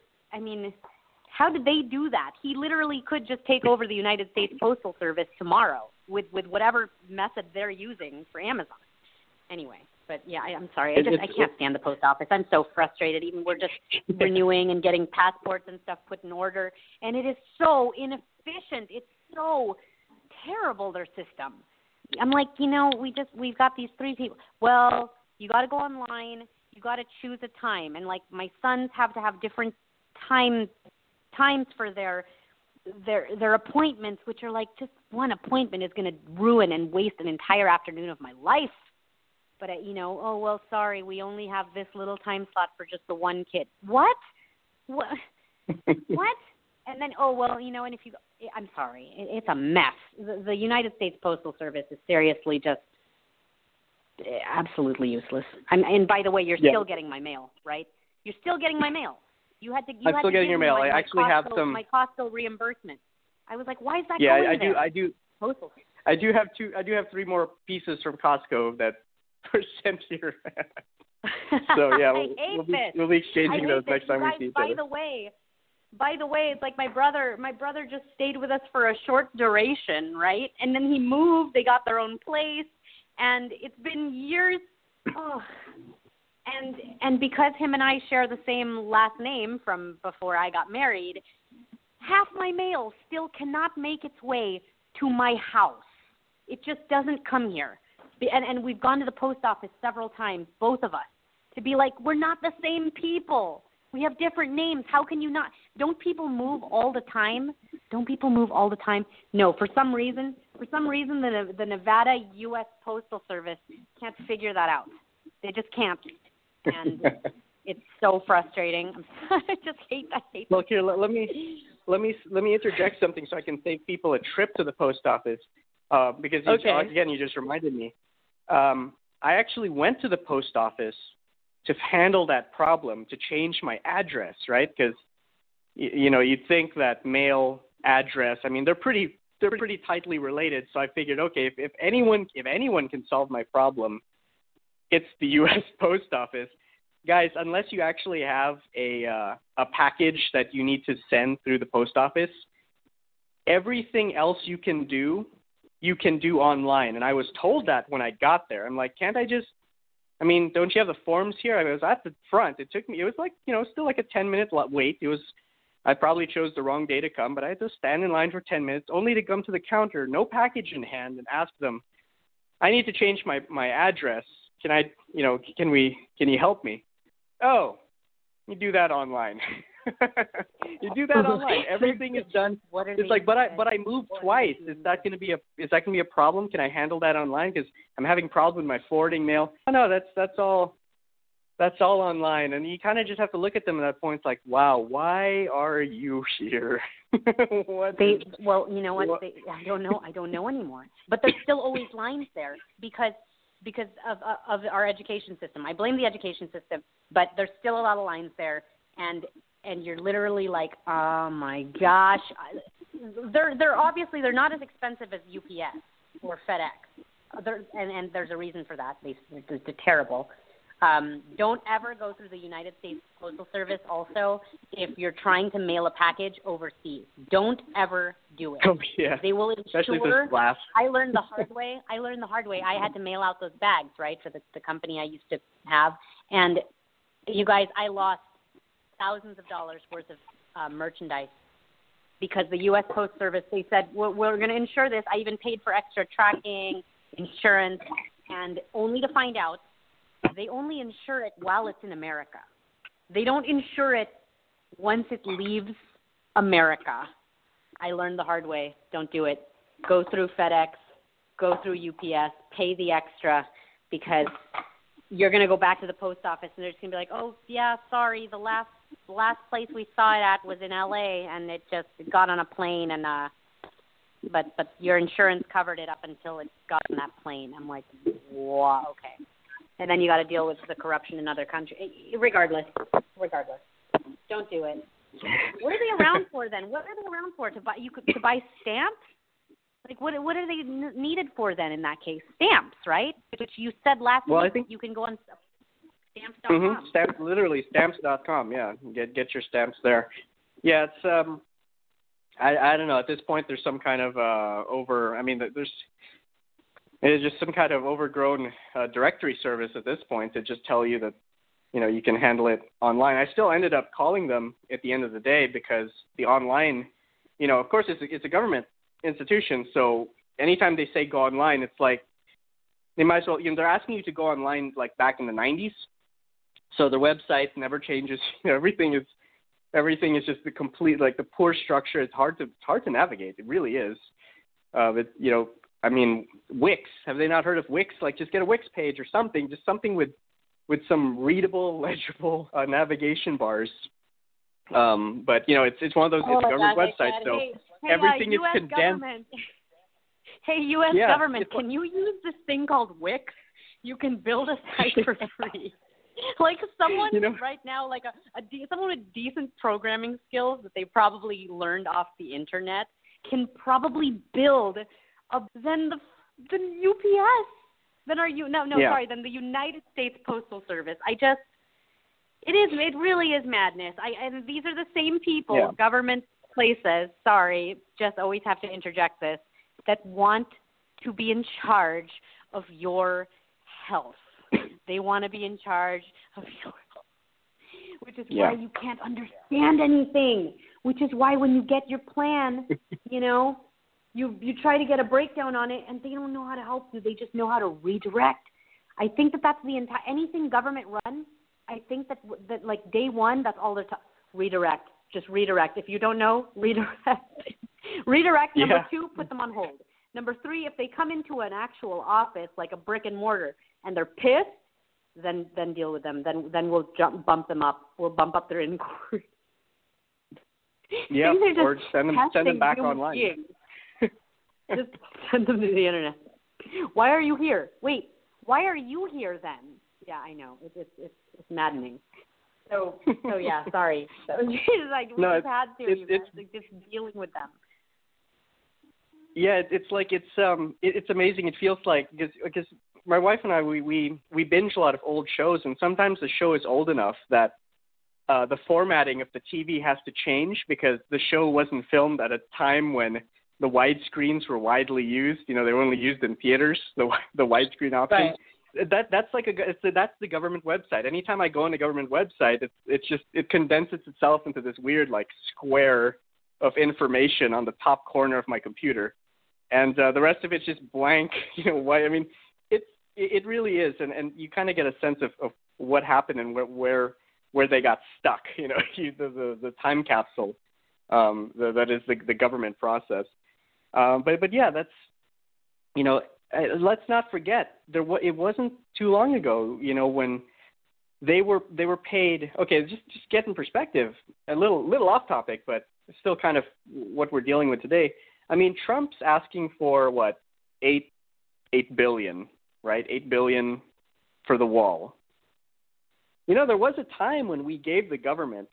how did they do that? He literally could just take over the United States Postal Service tomorrow with whatever method they're using for Amazon. Anyway, but yeah, I'm sorry, I can't stand the post office. I'm so frustrated. Even we're just renewing and getting passports and stuff put in order, and it is so inefficient. It's so terrible, their system. I'm like, we've got these 3 people. Well, you got to go online. You got to choose a time. And, like, my sons have to have different times for their appointments, which are like just one appointment is going to ruin and waste an entire afternoon of my life. But, oh, well, sorry, we only have this little time slot for just the one kid. What? What? And then, oh, well, and if you – I'm sorry. It's a mess. The United States Postal Service is seriously just absolutely useless. And by the way, you're still getting my mail, right? You're still getting my mail. I'm still getting your mail. I actually have my Costco reimbursement. I was like, why is that going there? Yeah, I do. Postal. I do have 3 more pieces from Costco that were sent here. So yeah, we'll be exchanging those next time we see each other. By the way, it's like my brother just stayed with us for a short duration, right? And then he moved. They got their own place, and it's been years. Oh. And because him and I share the same last name from before I got married, half my mail still cannot make its way to my house. It just doesn't come here. And we've gone to the post office several times, both of us, to be like, we're not the same people. We have different names. How can you not? Don't people move all the time? No, for some reason, the Nevada U.S. Postal Service can't figure that out. They just can't. And it's so frustrating. I just hate that. Look here, let me interject something so I can save people a trip to the post office. Because you just reminded me. I actually went to the post office to handle that problem, to change my address, right? Because you'd think that mail, address, I mean, they're pretty tightly related. So I figured, okay, if anyone can solve my problem, it's the U.S. Post Office. Guys, unless you actually have a package that you need to send through the post office, everything else you can do online. And I was told that when I got there. I'm like, don't you have the forms here? I was at the front. It was like, still like a 10-minute wait. I probably chose the wrong day to come, but I had to stand in line for 10 minutes only to come to the counter, no package in hand, and ask them, I need to change my address. Can you help me? Oh, you do that online. You do that online. Everything is done. It's like, but I moved twice. Is that going to be a problem? Can I handle that online? Because I'm having problems with my forwarding mail. Oh, no, that's all online. And you kind of just have to look at them at that point. It's like, wow, why are you here? Well, you know what? I don't know anymore. But there's still always lines there because of our education system. I blame the education system, but there's still a lot of lines there, and you're literally like, oh my gosh. They're obviously not as expensive as UPS or FedEx. And there's a reason for that. They're terrible. Don't ever go through the United States Postal Service also if you're trying to mail a package overseas. Don't ever do it. Oh, yeah. They will Especially insure. this blast. I learned the hard way. I had to mail out those bags, right, for the company I used to have. And you guys, I lost thousands of dollars worth of merchandise because the U.S. Post Service, they said, we're going to insure this. I even paid for extra tracking, insurance, and only to find out they only insure it while it's in America. They don't insure it once it leaves America. I learned the hard way. Don't do it. Go through FedEx, go through UPS, pay the extra, because you're going to go back to the post office and they're just going to be like, oh, yeah, sorry, the last place we saw it at was in L.A. and it got on a plane, and but your insurance covered it up until it got on that plane. I'm like, wow, okay. And then you got to deal with the corruption in other countries. Regardless, don't do it. What are they around for then? What are they around for? To buy stamps? Like what are they needed for then in that case? Stamps, right? Which you said last week. I think you can go on stamps.com. Stamps.com. Yeah, get your stamps there. Yeah, it's I don't know. At this point, there's some kind of there's just some kind of overgrown directory service at this point to just tell you that, you can handle it online. I still ended up calling them at the end of the day because the online, of course, it's a government institution, so anytime they say go online, it's like they might as well, they're asking you to go online like back in the 90s, so the website never changes. Everything is just the complete, like the poor structure. It's hard to navigate. It really is. Wix. Have they not heard of Wix? Like, just get a Wix page or something. Just something with some readable, legible navigation bars. But it's one of those. It's a government website, so everything is US condensed. Government. Hey, U.S. government, can you use this thing called Wix? You can build a site for free. Like someone right now, like someone with decent programming skills that they probably learned off the internet can probably build than the UPS, than the United States Postal Service. It really is madness. And these are the same people, government places, just always have to interject this, that want to be in charge of your health. They want to be in charge of your health, which is why you can't understand anything, which is why when you get your plan, you try to get a breakdown on it, and they don't know how to help you. They just know how to redirect. I think that's the entire – anything government run, I think that like day one, that's all they're redirect. Just redirect. If you don't know, redirect. Redirect. Number 2, put them on hold. Number 3, if they come into an actual office, like a brick and mortar, and they're pissed, then deal with them. Then we'll bump them up. We'll bump up their inquiry. Yeah, or send them back online. Just send them to the internet. Why are you here? Wait, why are you here then? Yeah, I know. It's maddening. So yeah, sorry. So like we just had to. Just dealing with them. Yeah, it's amazing. It feels like because my wife and I we binge a lot of old shows, and sometimes the show is old enough that the formatting of the TV has to change because the show wasn't filmed at a time when the widescreens were widely used. They were only used in theaters. The widescreen option. Right. That's the government website. Anytime I go on a government website, it condenses itself into this weird like square of information on the top corner of my computer, and the rest of it's just blank. Why? I mean, it really is, and you kind of get a sense of what happened and where they got stuck. The time capsule that is the government process. But yeah, that's let's not forget it wasn't too long ago, when they were paid. Okay, just get in perspective. A little off topic, but still kind of what we're dealing with today. I mean, Trump's asking for what, $8 billion, right? $8 billion for the wall. There was a time when we gave the government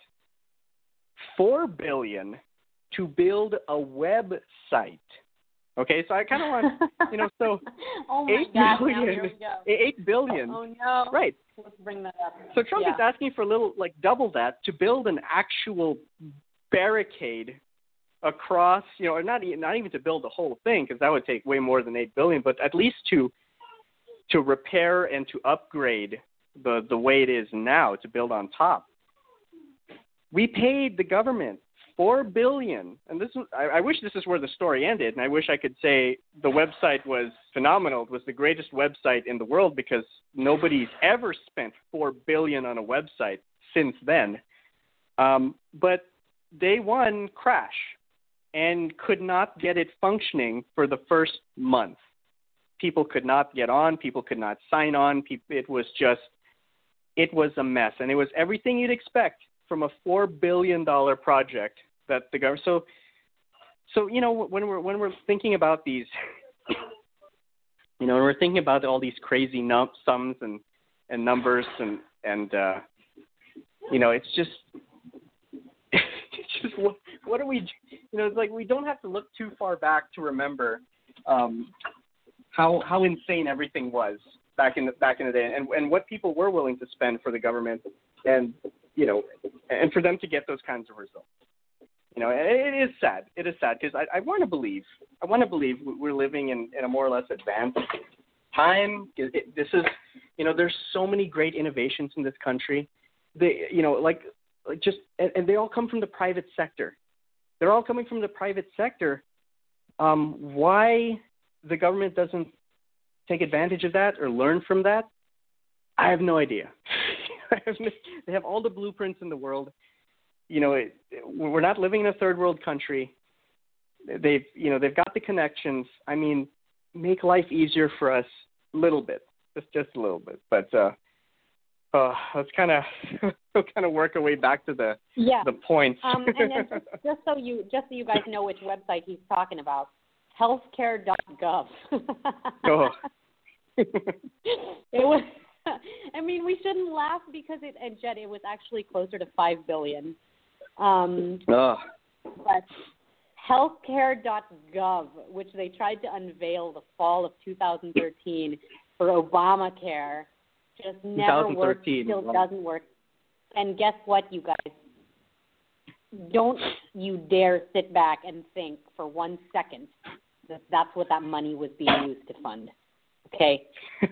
$4 billion to build a website. Okay, so I kind of want, so oh my God, billion, now here we go. $8 billion. Oh no! Right. Let's bring that up. So Trump is asking for double that to build an actual barricade across, or not even to build the whole thing, because that would take way more than $8 billion, but at least to repair and to upgrade the way it is now, to build on top. We paid the government $4 billion. And I wish this is where the story ended, and I wish I could say the website was phenomenal. It was the greatest website in the world because nobody's ever spent $4 billion on a website since then. But day one, crash, and could not get it functioning for the first month. People could not get on. People could not sign on. It was a mess, and it was everything you'd expect from a $4 billion project that the government. So when we're thinking about these, when we're thinking about all these crazy sums and numbers and it's just what are we? It's like we don't have to look too far back to remember how insane everything was back in the day, and what people were willing to spend for the government, and for them to get those kinds of results. It is sad. It is sad because I want to believe we're living in a more or less advanced time. This is, there's so many great innovations in this country. And they all come from the private sector. They're all coming from the private sector. Why the government doesn't take advantage of that or learn from that, I have no idea. They have all the blueprints in the world. We're not living in a third world country. They've got the connections. I mean, make life easier for us a little bit, just a little bit. But let's kind of work our way back to the points. And then just so you guys know which website he's talking about, healthcare.gov. Oh. It was. I mean, we shouldn't laugh because it was actually closer to $5 billion. But healthcare.gov, which they tried to unveil the fall of 2013 for Obamacare, just never worked, still doesn't work. And guess what, you guys? Don't you dare sit back and think for 1 second that that's what that money was being used to fund. Okay?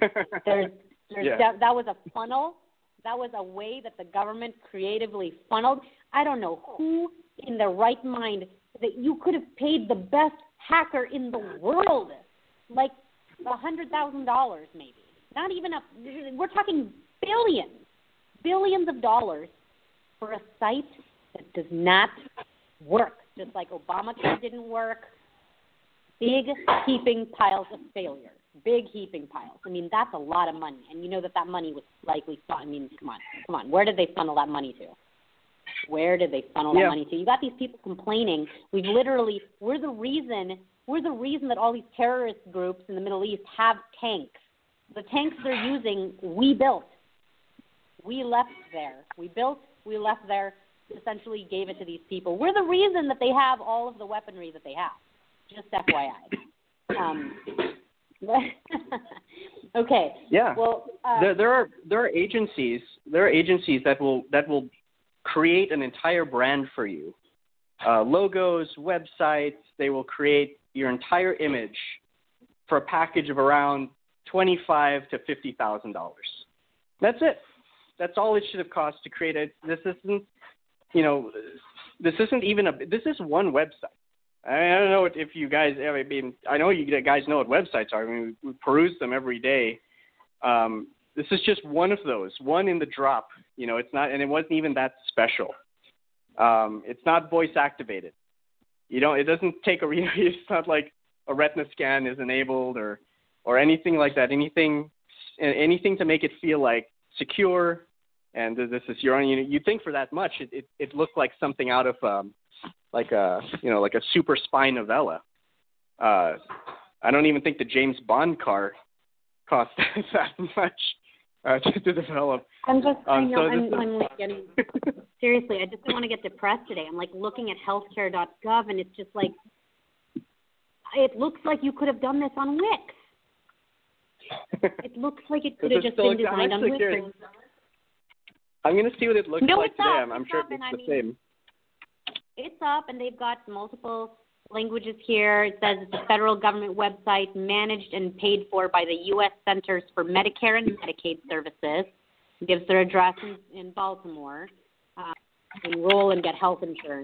That was a funnel. That was a way that the government creatively funneled. I don't know who in their right mind that you could have paid the best hacker in the world, like $100,000 maybe. Not even we're talking billions of dollars for a site that does not work. Just like Obamacare didn't work. Big heaping piles of failure. Big heaping piles. I mean, that's a lot of money. And you know that money was likely, come on. Where did they funnel that money to? Where did they funnel that money to? You got these people complaining. We're the reason that all these terrorist groups in the Middle East have tanks. The tanks they're using, we built. We left there. We built, we left there, essentially gave it to these people. We're the reason that they have all of the weaponry that they have. Just FYI. Okay. Yeah. Well, there are agencies that will create an entire brand for you, logos, websites. They will create your entire image for a package of around $25,000 to $50,000. That's it. That's all it should have cost to create it. This isn't this is one website. I don't know if you guys. I know you guys know what websites are. I mean, we peruse them every day. This is just one of those. One in the drop. It's not, and it wasn't even that special. It's not voice activated. It doesn't take a. It's not like a retina scan is enabled or anything like that. Anything to make it feel like secure. And this is your own. You think for that much, it looked like something out of. Like a super spy novella. I don't even think the James Bond car cost that much to develop. I'm like getting seriously. I just don't want to get depressed today. I'm like looking at healthcare.gov, and it's just like it looks like you could have done this on Wix. It looks like it could have just been designed on Wix. I'm going to see what it looks like today. I'm sure it's the same. It's up, and they've got multiple languages here. It says it's a federal government website managed and paid for by the U.S. Centers for Medicare and Medicaid Services. It gives their address in Baltimore. Enroll and get health insurance.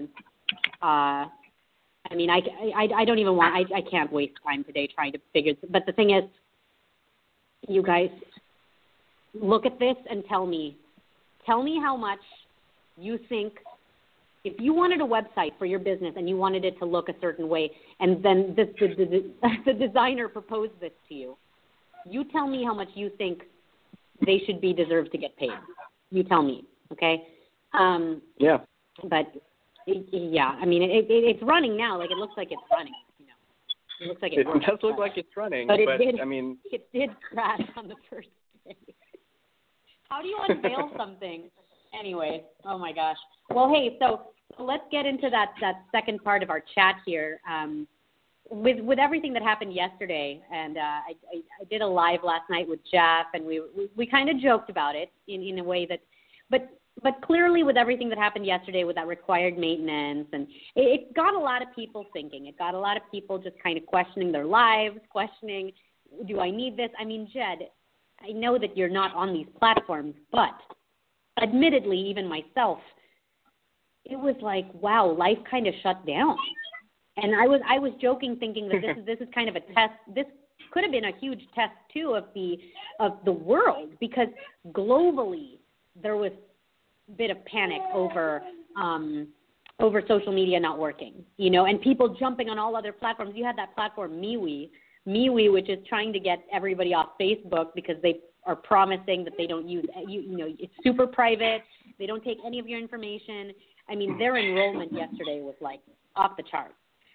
I mean, I don't even want, I can't waste time today trying to figure, but the thing is, you guys, look at this and tell me how much you think, if you wanted a website for your business and you wanted it to look a certain way, and then the designer proposed this to you, you tell me how much you think they should be deserved to get paid. You tell me, okay? Yeah. But yeah, I mean, it's running now. Like, it looks like it's running. You know, it looks like it does look like it's running. But I mean, it did crash on the first day. How do you unveil something? Anyway, oh my gosh. Well, hey, so let's get into that second part of our chat here. With everything that happened yesterday, and I did a live last night with Jeff, and we kind of joked about it in a way that, but clearly with everything that happened yesterday with that required maintenance, and it got a lot of people thinking. It got a lot of people just kind of questioning their lives, questioning, do I need this? I mean, Jed, I know that you're not on these platforms, but admittedly, even myself, it was like, wow, life kind of shut down. And I was joking, thinking that this is kind of a test. This could have been a huge test too of the world, because globally there was a bit of panic over social media not working, you know, and people jumping on all other platforms. You had that platform MeWe, which is trying to get everybody off Facebook because they are promising that they don't use, you know, it's super private. They don't take any of your information. I mean, their enrollment yesterday was like off the charts.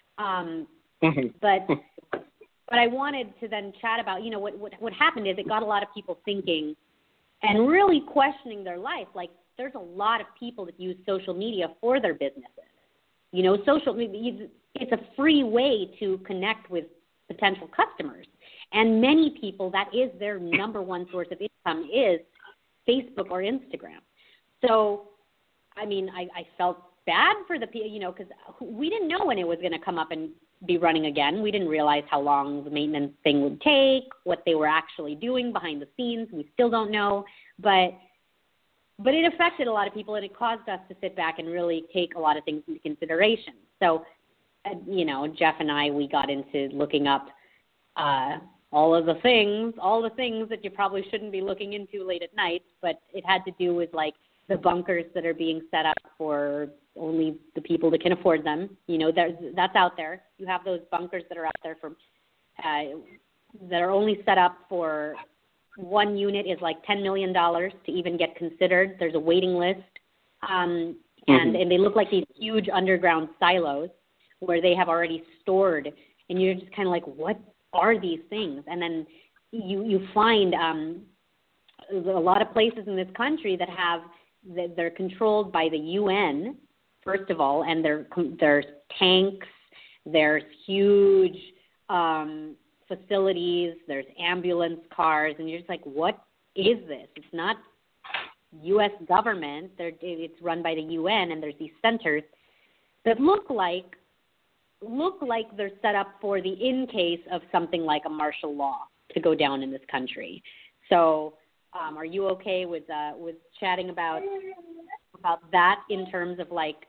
But I wanted to then chat about, you know, what happened is it got a lot of people thinking and really questioning their life. Like, there's a lot of people that use social media for their businesses. You know, social media, it's a free way to connect with potential customers. And many people, that is their number one source of income, is Facebook or Instagram. So, I mean, I felt bad for the people, you know, because we didn't know when it was going to come up and be running again. We didn't realize how long the maintenance thing would take, what they were actually doing behind the scenes. We still don't know. But it affected a lot of people, and it caused us to sit back and really take a lot of things into consideration. So, you know, Jeff and I, we got into looking up all the things that you probably shouldn't be looking into late at night, but it had to do with, like, the bunkers that are being set up for only the people that can afford them. You know, that's out there. You have those bunkers that are out there for that are only set up for one unit is like $10 million to even get considered. There's a waiting list, and they look like these huge underground silos where they have already stored, and you're just kind of like, what are these things? And then you find a lot of places in this country that they're controlled by the UN, first of all, and there's tanks, there's huge facilities, there's ambulance cars, and you're just like, what is this? It's not U.S. government. It's run by the UN, and there's these centers that look like they're set up for the in case of something like a martial law to go down in this country. So, are you okay with chatting about that in terms of, like,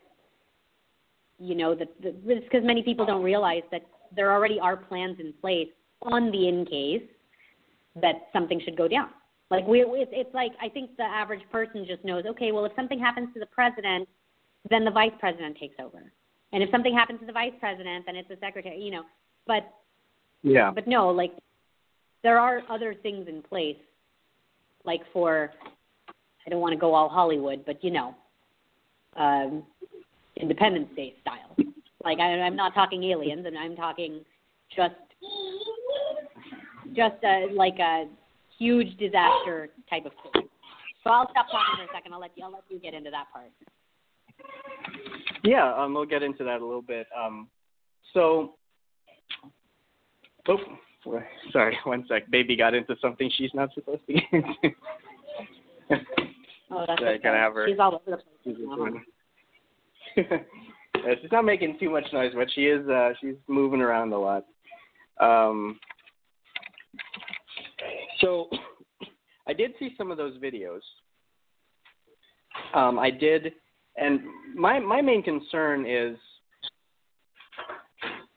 you know, because many people don't realize that there already are plans in place on the in case that something should go down. Like, it's like, I think the average person just knows, okay, well, if something happens to the president, then the vice president takes over. And if something happens to the vice president, then it's the secretary, you know. But no, like, there are other things in place, like for, I don't want to go all Hollywood, but, you know, Independence Day style. Like, I'm not talking aliens, and I'm talking just like a huge disaster type of thing. So I'll stop talking for a second. I'll let you get into that part. Yeah, we'll get into that a little bit. Sorry, one sec. Baby got into something she's not supposed to get into. Oh, that's so okay. I kind of have her. She's all over the place. She's not making too much noise, but she is. She's moving around a lot. So I did see some of those videos. I did, and my main concern is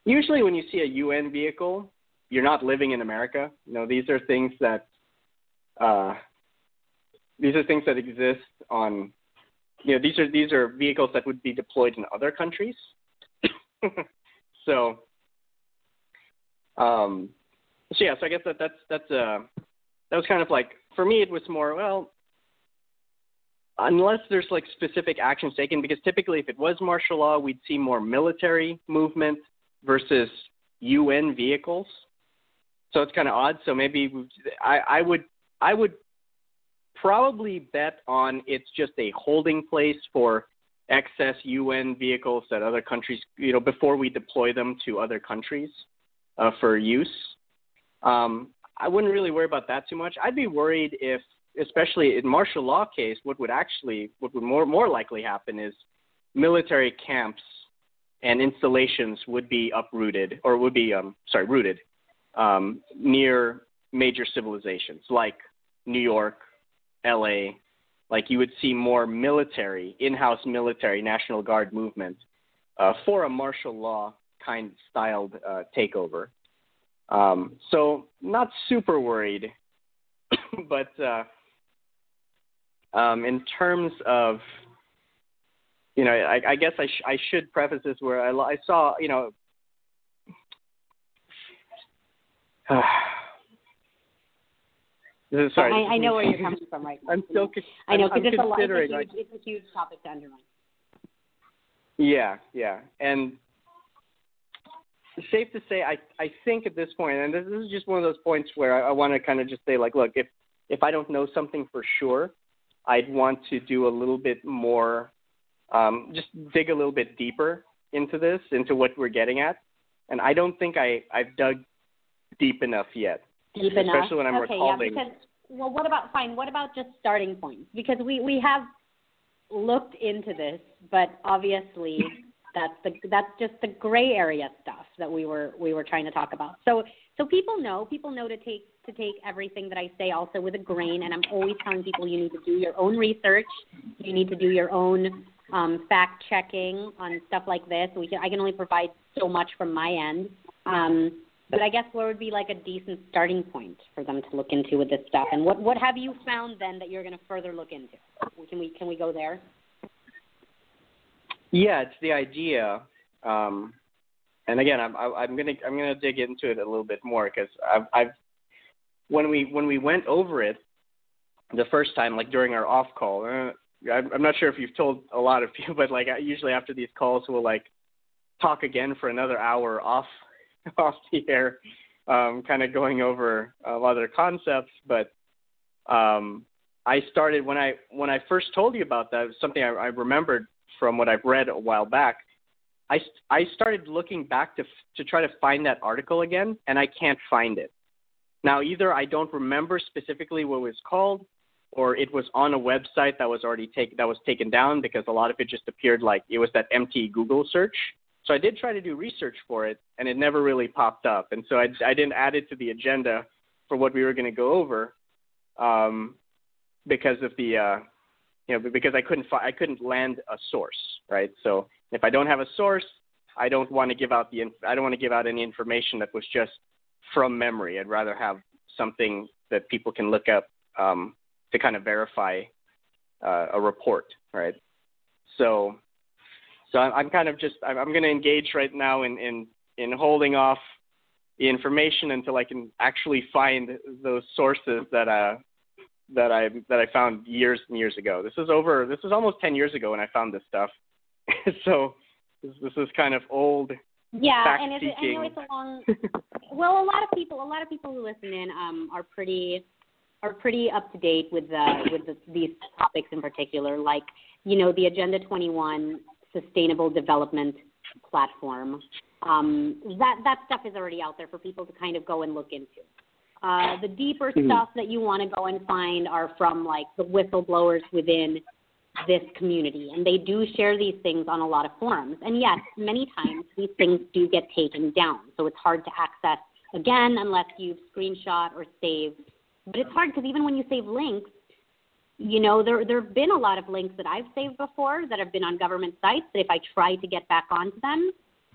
usually when you see a UN vehicle, you're not living in America. These are things that exist on. These are vehicles that would be deployed in other countries. So yeah. So I guess that was kind of like, for me, it was more, well, unless there's like specific actions taken, because typically if it was martial law, we'd see more military movement versus UN vehicles. So it's kind of odd. So maybe I would probably bet on it's just a holding place for excess UN vehicles that other countries, before we deploy them to other countries for use. I wouldn't really worry about that too much. I'd be worried if, especially in martial law case, what would more likely happen is military camps and installations would be uprooted, or would be rooted near major civilizations like New York, LA. Like you would see more military, in-house military, National Guard movement for a martial law kind styled takeover. So not super worried, but in terms of, I guess I should preface this where I saw, sorry. I know where you're coming from right now. I know, because it's a huge topic to underline. Yeah, and safe to say, I think at this point, and this is just one of those points where I want to kind of just say, like, look, if I don't know something for sure, I'd want to do a little bit more, just dig a little bit deeper into this, into what we're getting at. And I don't think I've dug deep enough yet. Especially when I'm recalling. Yeah, because, well, what about just starting points? Because we have looked into this, but obviously that's just the gray area stuff that we were trying to talk about. So people know to take everything that I say also with a grain, and I'm always telling people you need to do your own research, you need to do your own fact checking on stuff like this. I can only provide so much from my end, but I guess where would be like a decent starting point for them to look into with this stuff, and what have you found then that you're going to further look into? Can we go there? Yeah, it's the idea, and again, I'm gonna dig into it a little bit more, because when we went over it the first time, like during our off call, I'm not sure if you've told a lot of people, but like usually after these calls we'll like talk again for another hour off the air, kind of going over other concepts. But I started when I first told you about that, it was something I remembered from what I've read a while back. I started looking back to try to find that article again, and I can't find it. Now, either I don't remember specifically what it was called, or it was on a website that was already taken down, because a lot of it just appeared like it was that empty Google search. So I did try to do research for it, and it never really popped up. And so I didn't add it to the agenda for what we were going to go over, because of the because I couldn't land a source, right? So if I don't have a source, I don't want to give out any information that was just from memory. I'd rather have something that people can look up to kind of verify a report, right? So I'm kind of just I'm going to engage right now in holding off the information until I can actually find those sources that I found years and years ago. This is almost 10 years ago when I found this stuff. So this is kind of old. Yeah, and I know it's a long. Well, a lot of people who listen in are pretty up to date with these topics in particular, like the Agenda 21 Sustainable Development Platform. That stuff is already out there for people to kind of go and look into. The deeper stuff that you want to go and find are from like the whistleblowers within this community, and they do share these things on a lot of forums. And yes, many times these things do get taken down, so it's hard to access again unless you've screenshot or saved. But it's hard because even when you save links, there have been a lot of links that I've saved before that have been on government sites that if I try to get back onto them,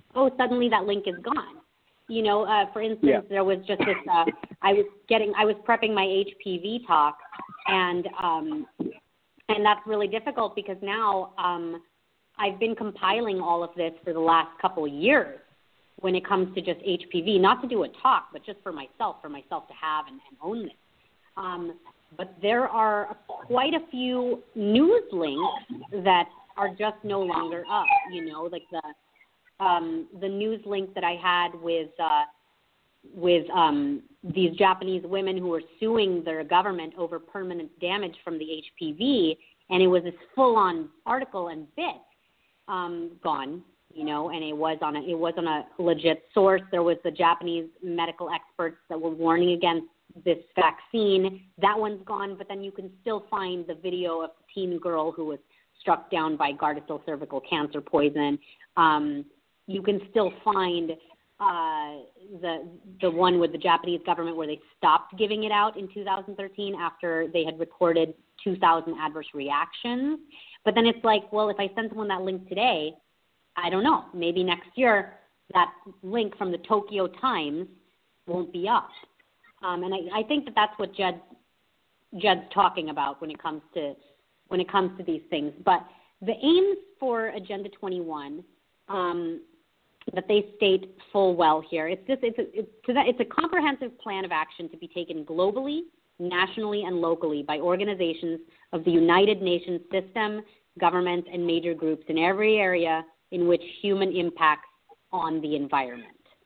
oh, suddenly that link is gone. You know, for instance, there was just this. I was prepping my HPV talk, and that's really difficult because now I've been compiling all of this for the last couple of years when it comes to just HPV, not to do a talk, but just for myself to have and own this. But there are quite a few news links that are just no longer up. You know, like the news link that I had with these Japanese women who were suing their government over permanent damage from the HPV, and it was this full-on article and bit gone. You know, and it was on a legit source. There was the Japanese medical experts that were warning against this vaccine. That one's gone, but then you can still find the video of the teen girl who was struck down by Gardasil cervical cancer poison. You can still find the one with the Japanese government where they stopped giving it out in 2013 after they had recorded 2,000 adverse reactions. But then it's like, well, if I send someone that link today, I don't know, maybe next year that link from the Tokyo Times won't be up. And I think that that's what Jed's talking about when it comes to these things. But the aims for Agenda 21 that they state full well here, it's a comprehensive plan of action to be taken globally, nationally, and locally by organizations of the United Nations system, governments, and major groups in every area in which human impacts on the environment.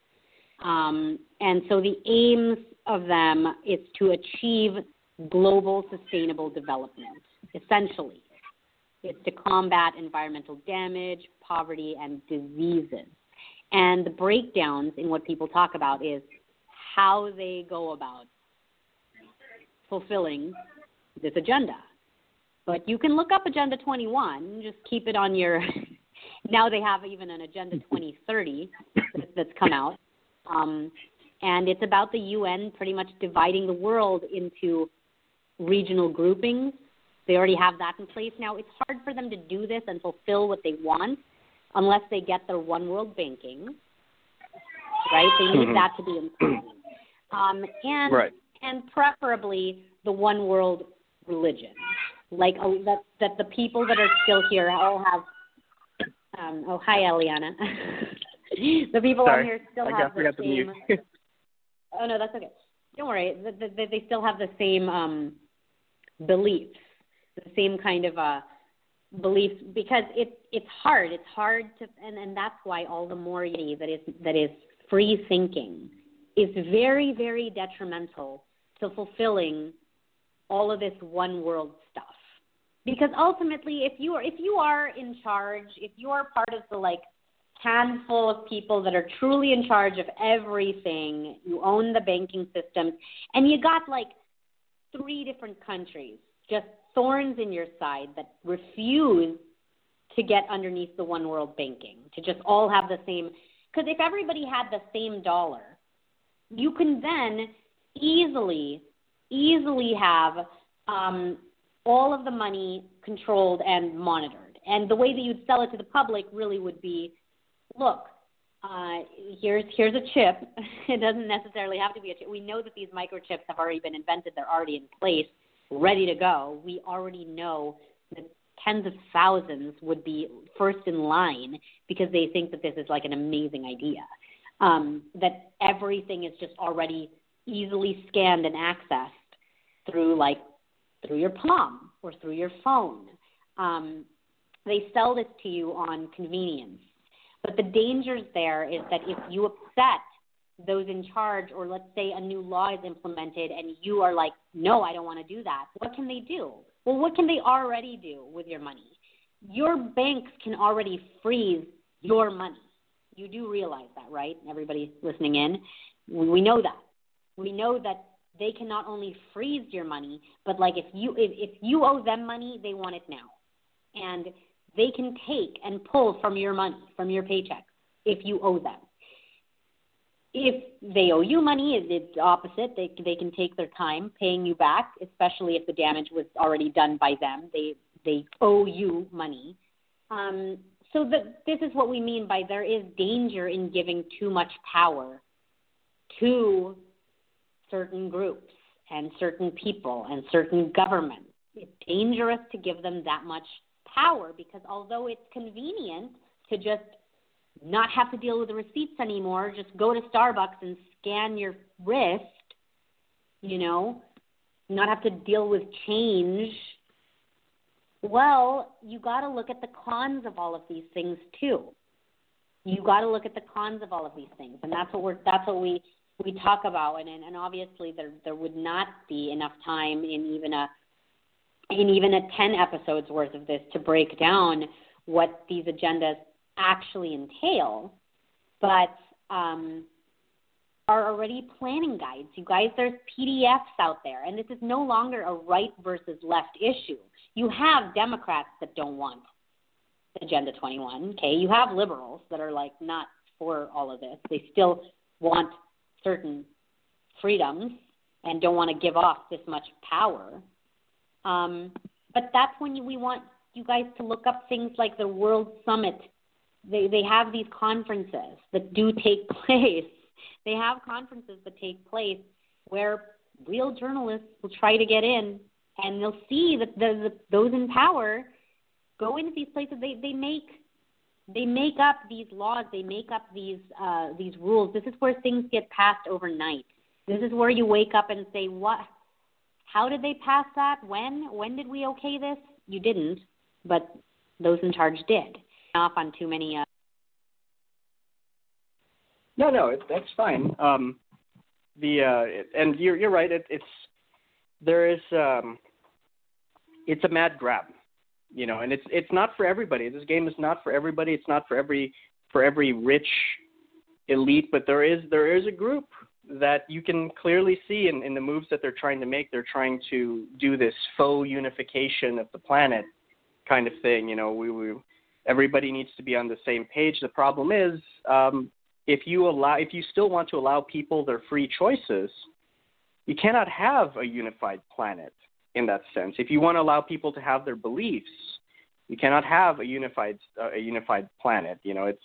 And so the aims of them is to achieve global sustainable development, essentially. It's to combat environmental damage, poverty, and diseases. And the breakdowns in what people talk about is how they go about fulfilling this agenda. But you can look up Agenda 21, just keep it on your... Now they have even an Agenda 2030 that's come out. And it's about the UN pretty much dividing the world into regional groupings. They already have that in place now. It's hard for them to do this and fulfill what they want unless they get their one world banking, right? They need that to be in place. And preferably the one world religion. Like that the people that are still here all have oh, hi, Eliana. The people on here still have the same. Oh, no, that's okay. Don't worry. They still have the same beliefs, the same kind of beliefs, because it's hard. It's hard to, and that's why all the more that is free thinking is very, very detrimental to fulfilling all of this one world stuff. Because ultimately, if you are in charge, if you are part of the handful of people that are truly in charge of everything, you own the banking systems, and you got 3 different countries, just thorns in your side that refuse to get underneath the one world banking, to just all have the same. Because if everybody had the same dollar, you can then easily have all of the money controlled and monitored. And the way that you'd sell it to the public really would be, look, here's a chip. It doesn't necessarily have to be a chip. We know that these microchips have already been invented. They're already in place, ready to go. We already know that tens of thousands would be first in line because they think that this is an amazing idea, that everything is just already easily scanned and accessed through your palm or through your phone. They sell this to you on convenience. But the dangers there is that if you upset those in charge, or let's say a new law is implemented and you are like, no, I don't want to do that, what can they do? Well, what can they already do with your money? Your banks can already freeze your money. You do realize that, right? Everybody listening in, we know that. We know that they can not only freeze your money, but if you owe them money, they want it now. And they can take and pull from your money, from your paycheck, if you owe them. If they owe you money, it's opposite. They can take their time paying you back, especially if the damage was already done by them. They owe you money. this is what we mean by there is danger in giving too much power to certain groups and certain people and certain governments. It's dangerous to give them that much power because although it's convenient to just not have to deal with the receipts anymore, just go to Starbucks and scan your wrist, not have to deal with change. Well, you got to look at the cons of all of these things too. You got to look at the cons of all of these things, and that's what we talk about. And obviously there would not be enough time in even a 10 episodes worth of this to break down what these agendas actually entail, but are already planning guides. You guys, there's PDFs out there, and this is no longer a right versus left issue. You have Democrats that don't want Agenda 21, okay? You have liberals that are like not for all of this. They still want certain freedoms and don't want to give off this much power. But that's when we want you guys to look up things like the World Summit. They have these conferences that do take place. They have conferences that take place where real journalists will try to get in, and they'll see that those in power go into these places. They make up these laws. They make up these rules. This is where things get passed overnight. This is where you wake up and say, "What? How did they pass that? When did we okay this?" You didn't, but those in charge did. Off on too many. No, that's fine. And you're right. It's a mad grab, and it's not for everybody. This game is not for everybody. It's not for every rich elite, but there is a group that you can clearly see in the moves that they're trying to make. They're trying to do this faux unification of the planet kind of thing. Everybody needs to be on the same page. The problem is, if you still want to allow people their free choices, you cannot have a unified planet in that sense. If you want to allow people to have their beliefs, you cannot have a unified planet.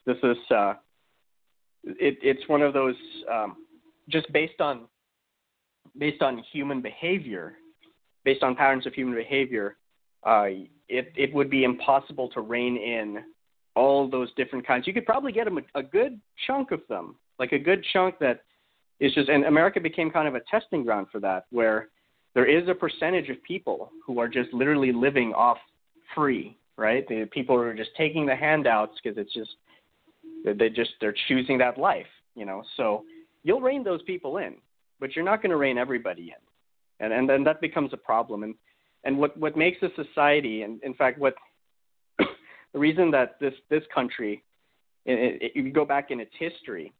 It's one of those just based on human behavior, based on patterns of human behavior. It would be impossible to rein in all those different kinds. You could probably get a good chunk of them, like a good chunk that is just, and America became kind of a testing ground for that, where there is a percentage of people who are just literally living off free, right? The people who are just taking the handouts because it's just, they're choosing that life, So you'll rein those people in, but you're not going to rein everybody in. And then that becomes a problem. And what makes a society, and in fact, the reason that this country, if you go back in its history,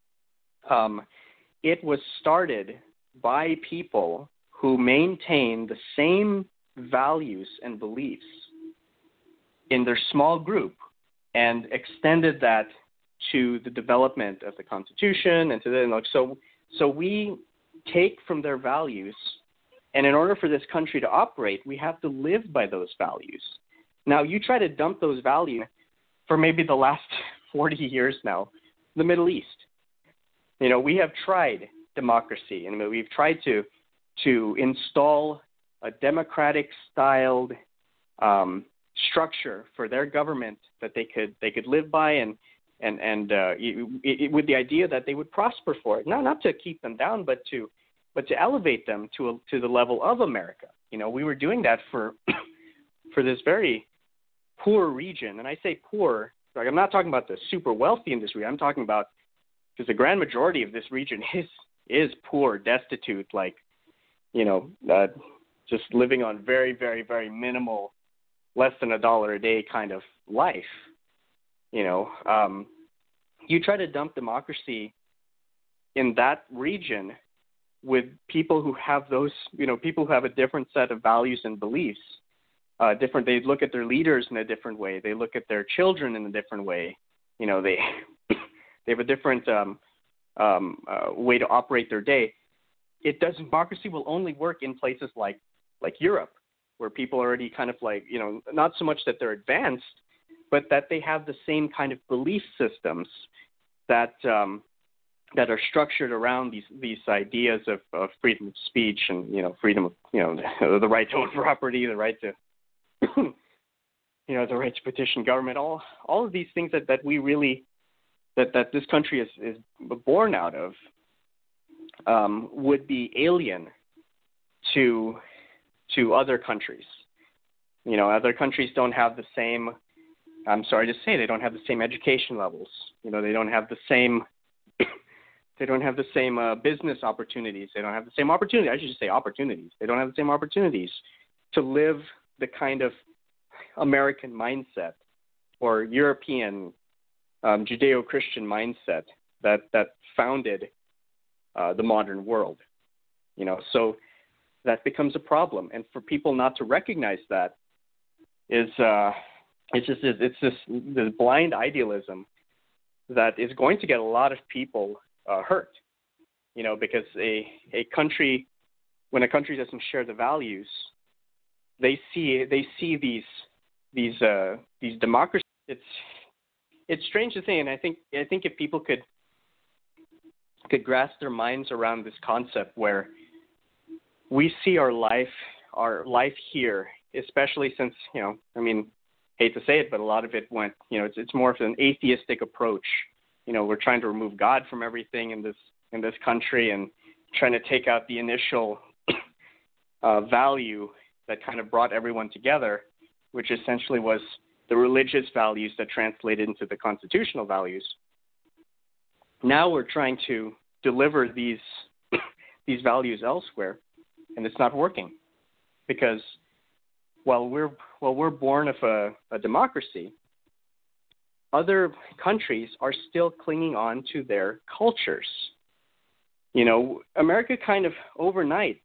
it was started by people who maintained the same values and beliefs in their small group and extended that to the development of the Constitution and to the so we take from their values, and in order for this country to operate, we have to live by those values. Now, you try to dump those values for maybe the last 40 years now, the Middle East. We have tried democracy, and we've tried to install a democratic-styled structure for their government that they could live by, and with the idea that they would prosper for it. Not to keep them down, but to elevate them to the level of America. We were doing that for this very poor region, and I say poor, like I'm not talking about the super wealthy in this region. I'm talking about, because the grand majority of this region is poor, destitute, just living on very, very, very minimal, less than $1 a day kind of life. You try to dump democracy in that region with people who have those, people who have a different set of values and beliefs. They look at their leaders in a different way. They look at their children in a different way. They have a different way to operate their day. Democracy will only work in places like Europe, where people are already kind of not so much that they're advanced, but that they have the same kind of belief systems that that are structured around these ideas of freedom of speech and freedom of the right to own property, the right to the right to petition government, all of these things that we really that this country is born out of would be alien to other countries. Other countries don't have the same. I'm sorry to say, they don't have the same education levels. They don't have the same. They don't have the same business opportunities. They don't have the same opportunity. I should just say opportunities. They don't have the same opportunities to live the kind of American mindset or European Judeo-Christian mindset that founded the modern world. So that becomes a problem, and for people not to recognize that is it's this blind idealism that is going to get a lot of people hurt, because a country, when a country doesn't share the values, they see these democracies. It's strange to think, and I think if people could grasp their minds around this concept where we see our life here, especially since hate to say it, but a lot of it went, it's more of an atheistic approach. We're trying to remove God from everything in this country and trying to take out the initial value that kind of brought everyone together, which essentially was the religious values that translated into the constitutional values. Now we're trying to deliver these values elsewhere, and it's not working, because while we're born of a democracy, other countries are still clinging on to their cultures. America kind of overnight.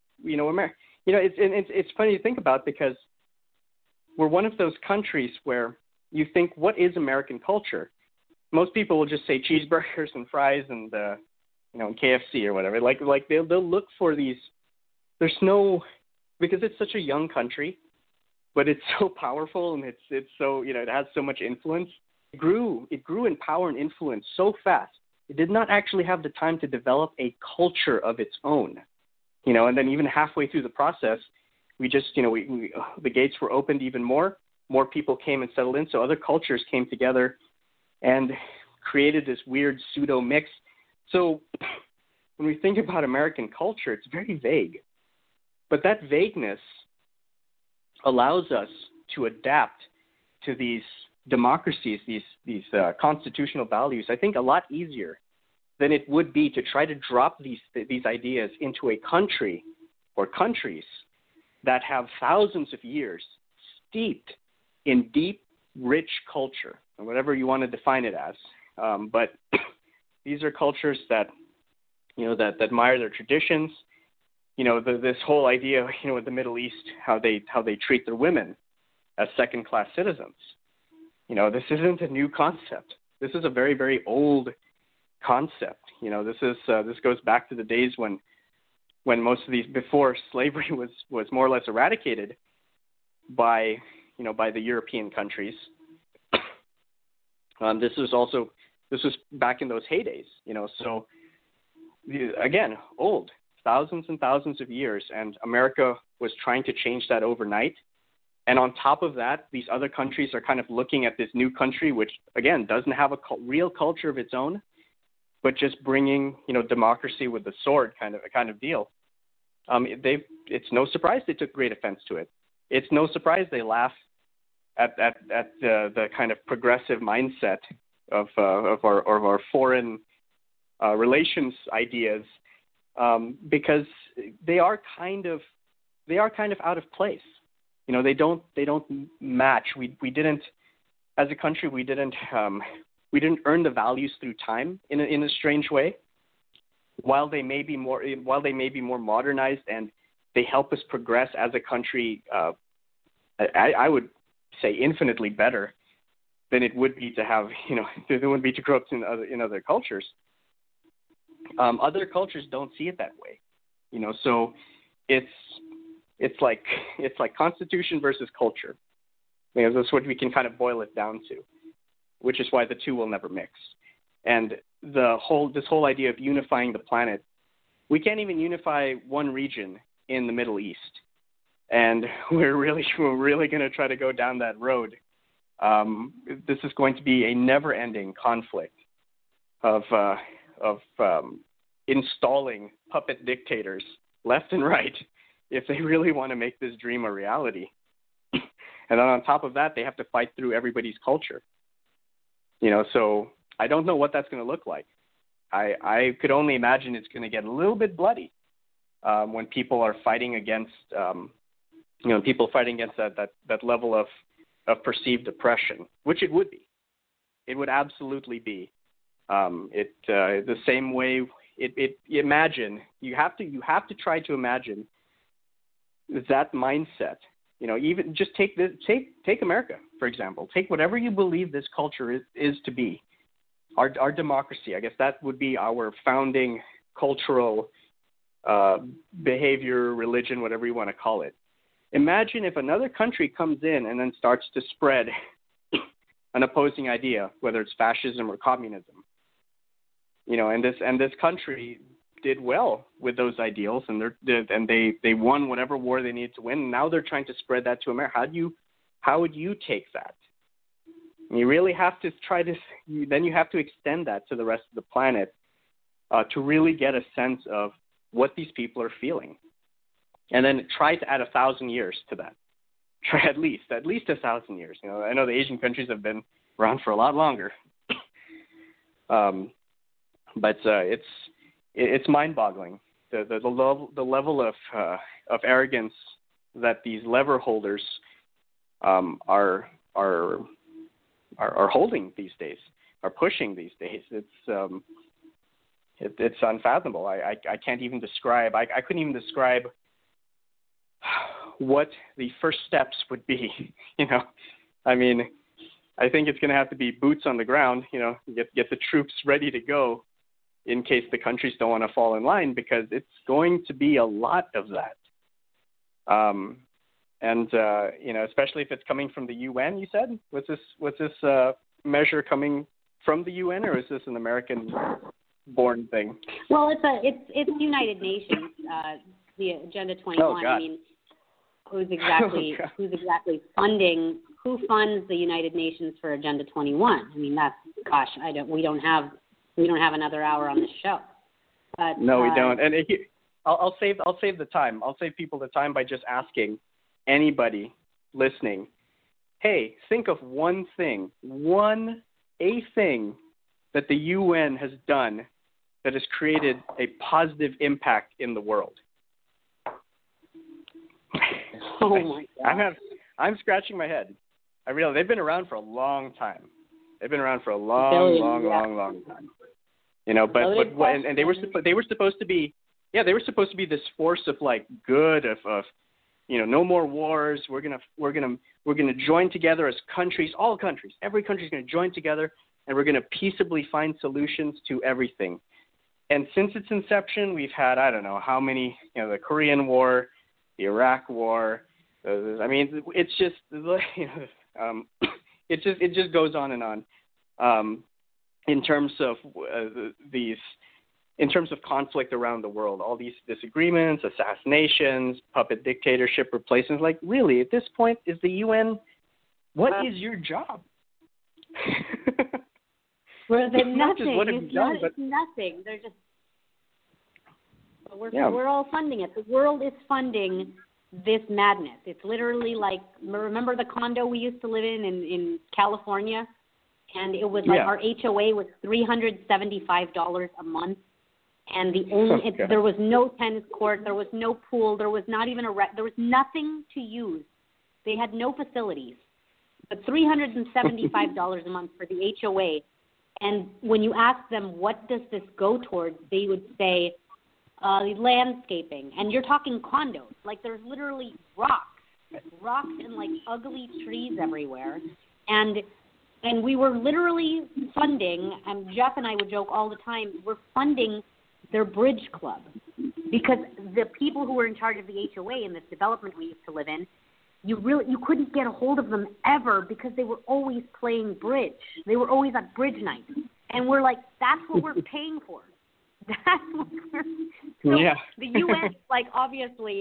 It's funny to think about, because we're one of those countries where you think, what is American culture? Most people will just say cheeseburgers and fries and KFC or whatever. Like they'll look for these. There's no, because it's such a young country, but it's so powerful, and it's so it has so much influence. It grew in power and influence so fast. It did not actually have the time to develop a culture of its own. And then even halfway through the process, we just the gates were opened even more. More people came and settled in, so other cultures came together and created this weird pseudo mix. So when we think about American culture, it's very vague. But that vagueness allows us to adapt to these democracies, these constitutional values, I think, a lot easier than it would be to try to drop these ideas into a country or countries that have thousands of years steeped in deep, rich culture, or whatever you want to define it as. But these are cultures that that admire their traditions. This whole idea, with the Middle East, how they treat their women as second-class citizens. This isn't a new concept. This is a very, very old concept. This goes back to the days when most of these, before slavery was more or less eradicated by the European countries. This was back in those heydays. So again, old. Thousands and thousands of years, and America was trying to change that overnight. And on top of that, these other countries are kind of looking at this new country, which again doesn't have a real culture of its own, but just bringing democracy with the sword kind of deal. It's no surprise they took great offense to it. It's no surprise they laugh at the kind of progressive mindset of our foreign relations ideas. Because they are kind of out of place. They don't match. We didn't, as a country, we didn't earn the values through time in a strange way. While they may be more modernized and they help us progress as a country, I would say infinitely better than it would be to have than it would be to grow up in other cultures. Other cultures don't see it that way, So it's like constitution versus culture. That's what we can kind of boil it down to. which is why the two will never mix. And this whole idea of unifying the planet, we can't even unify one region in the Middle East. And we're really going to try to go down that road. This is going to be a never-ending conflict of installing puppet dictators left and right if they really want to make this dream a reality. And then on top of that, they have to fight through everybody's culture. So I don't know what that's going to look like. I could only imagine it's going to get a little bit bloody when people are fighting against, that level of perceived oppression, which it would be. It would absolutely be. The same way. Imagine you have to try to imagine that mindset. Even just take America, for example. Take whatever you believe this culture is to be. Our democracy, I guess that would be our founding cultural behavior, religion, whatever you want to call it. Imagine if another country comes in and then starts to spread an opposing idea, whether it's fascism or communism. And this country did well with those ideals, and they won whatever war they needed to win. And now they're trying to spread that to America. How would you take that? You really have to then you have to extend that to the rest of the planet to really get a sense of what these people are feeling. And then try to add 1,000 years to that. Try at least 1,000 years. I know the Asian countries have been around for a lot longer. But it's mind-boggling the level of arrogance that these lever holders are holding these days, are pushing these days. It's unfathomable. I can't even describe. I couldn't even describe what the first steps would be. I mean, I think it's going to have to be boots on the ground. Get the troops ready to go in case the countries don't want to fall in line, because it's going to be a lot of that. Especially if it's coming from the UN, you said? Was this measure coming from the UN, or is this an American-born thing? Well, it's United Nations, the Agenda 21. Oh, God. I mean, who's exactly funding? Who funds the United Nations for Agenda 21? I mean, we don't have another hour on this show. But, no, we don't. And I'll save the time. I'll save people the time by just asking anybody listening, hey, think of one thing that the UN has done that has created a positive impact in the world. Oh my God. I'm scratching my head. I realize they've been around for a long time. They've been around for a long time. But they were supposed to be this force of like good of no more wars. We're gonna join together as countries, every country's gonna join together, and we're gonna peaceably find solutions to everything. And since its inception, we've had I don't know how many, the Korean War, the Iraq War. It's just it just goes on and on. In terms of in terms of conflict around the world, all these disagreements, assassinations, puppet dictatorship replacements, like really, at this point, is the UN, what is your job? Well, they're nothing. It's nothing. They're just, we're all funding it. The world is funding this madness. It's literally like, remember the condo we used to live in California? And it was like our HOA was $375 a month, and there was no tennis court, there was no pool, there was not even there was nothing to use. They had no facilities, but $375 a month for the HOA. And when you ask them what does this go towards, they would say landscaping. And you're talking condos, like there's literally rocks and like ugly trees everywhere, and we were literally funding, and Jeff and I would joke all the time, we're funding their bridge club, because the people who were in charge of the HOA in this development we used to live in, you couldn't get a hold of them ever because they were always playing bridge. They were always at bridge night. And we're like, that's what we're paying for. That's what we're so the UN, like obviously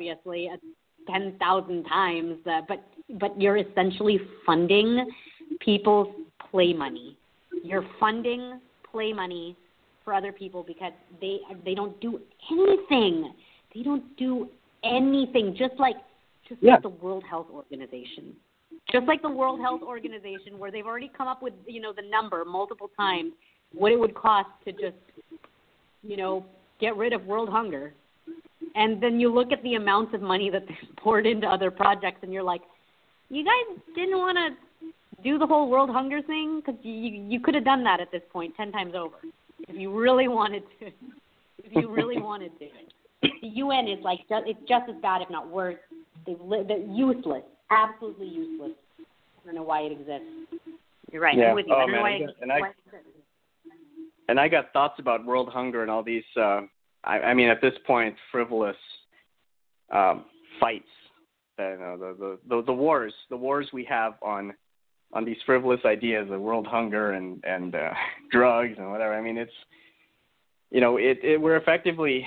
10,000 times, but you're essentially funding people's play money. You're funding play money for other people because they don't do anything. They don't do anything. Just like the World Health Organization. Just like the World Health Organization, where they've already come up with, the number multiple times, what it would cost to just, get rid of world hunger. And then you look at the amounts of money that they've poured into other projects, and you're like, you guys didn't want to do the whole world hunger thing? Because you could have done that at this point 10 times over if you really wanted to. The UN is it's just as bad, if not worse. They're useless, absolutely useless. I don't know why it exists. You're right. Yeah. I'm with you. I don't know why it exists. And I got thoughts about world hunger and all these, I mean, at this point, frivolous fights. The wars we have on these frivolous ideas of world hunger and drugs and whatever. I mean, it's, we're effectively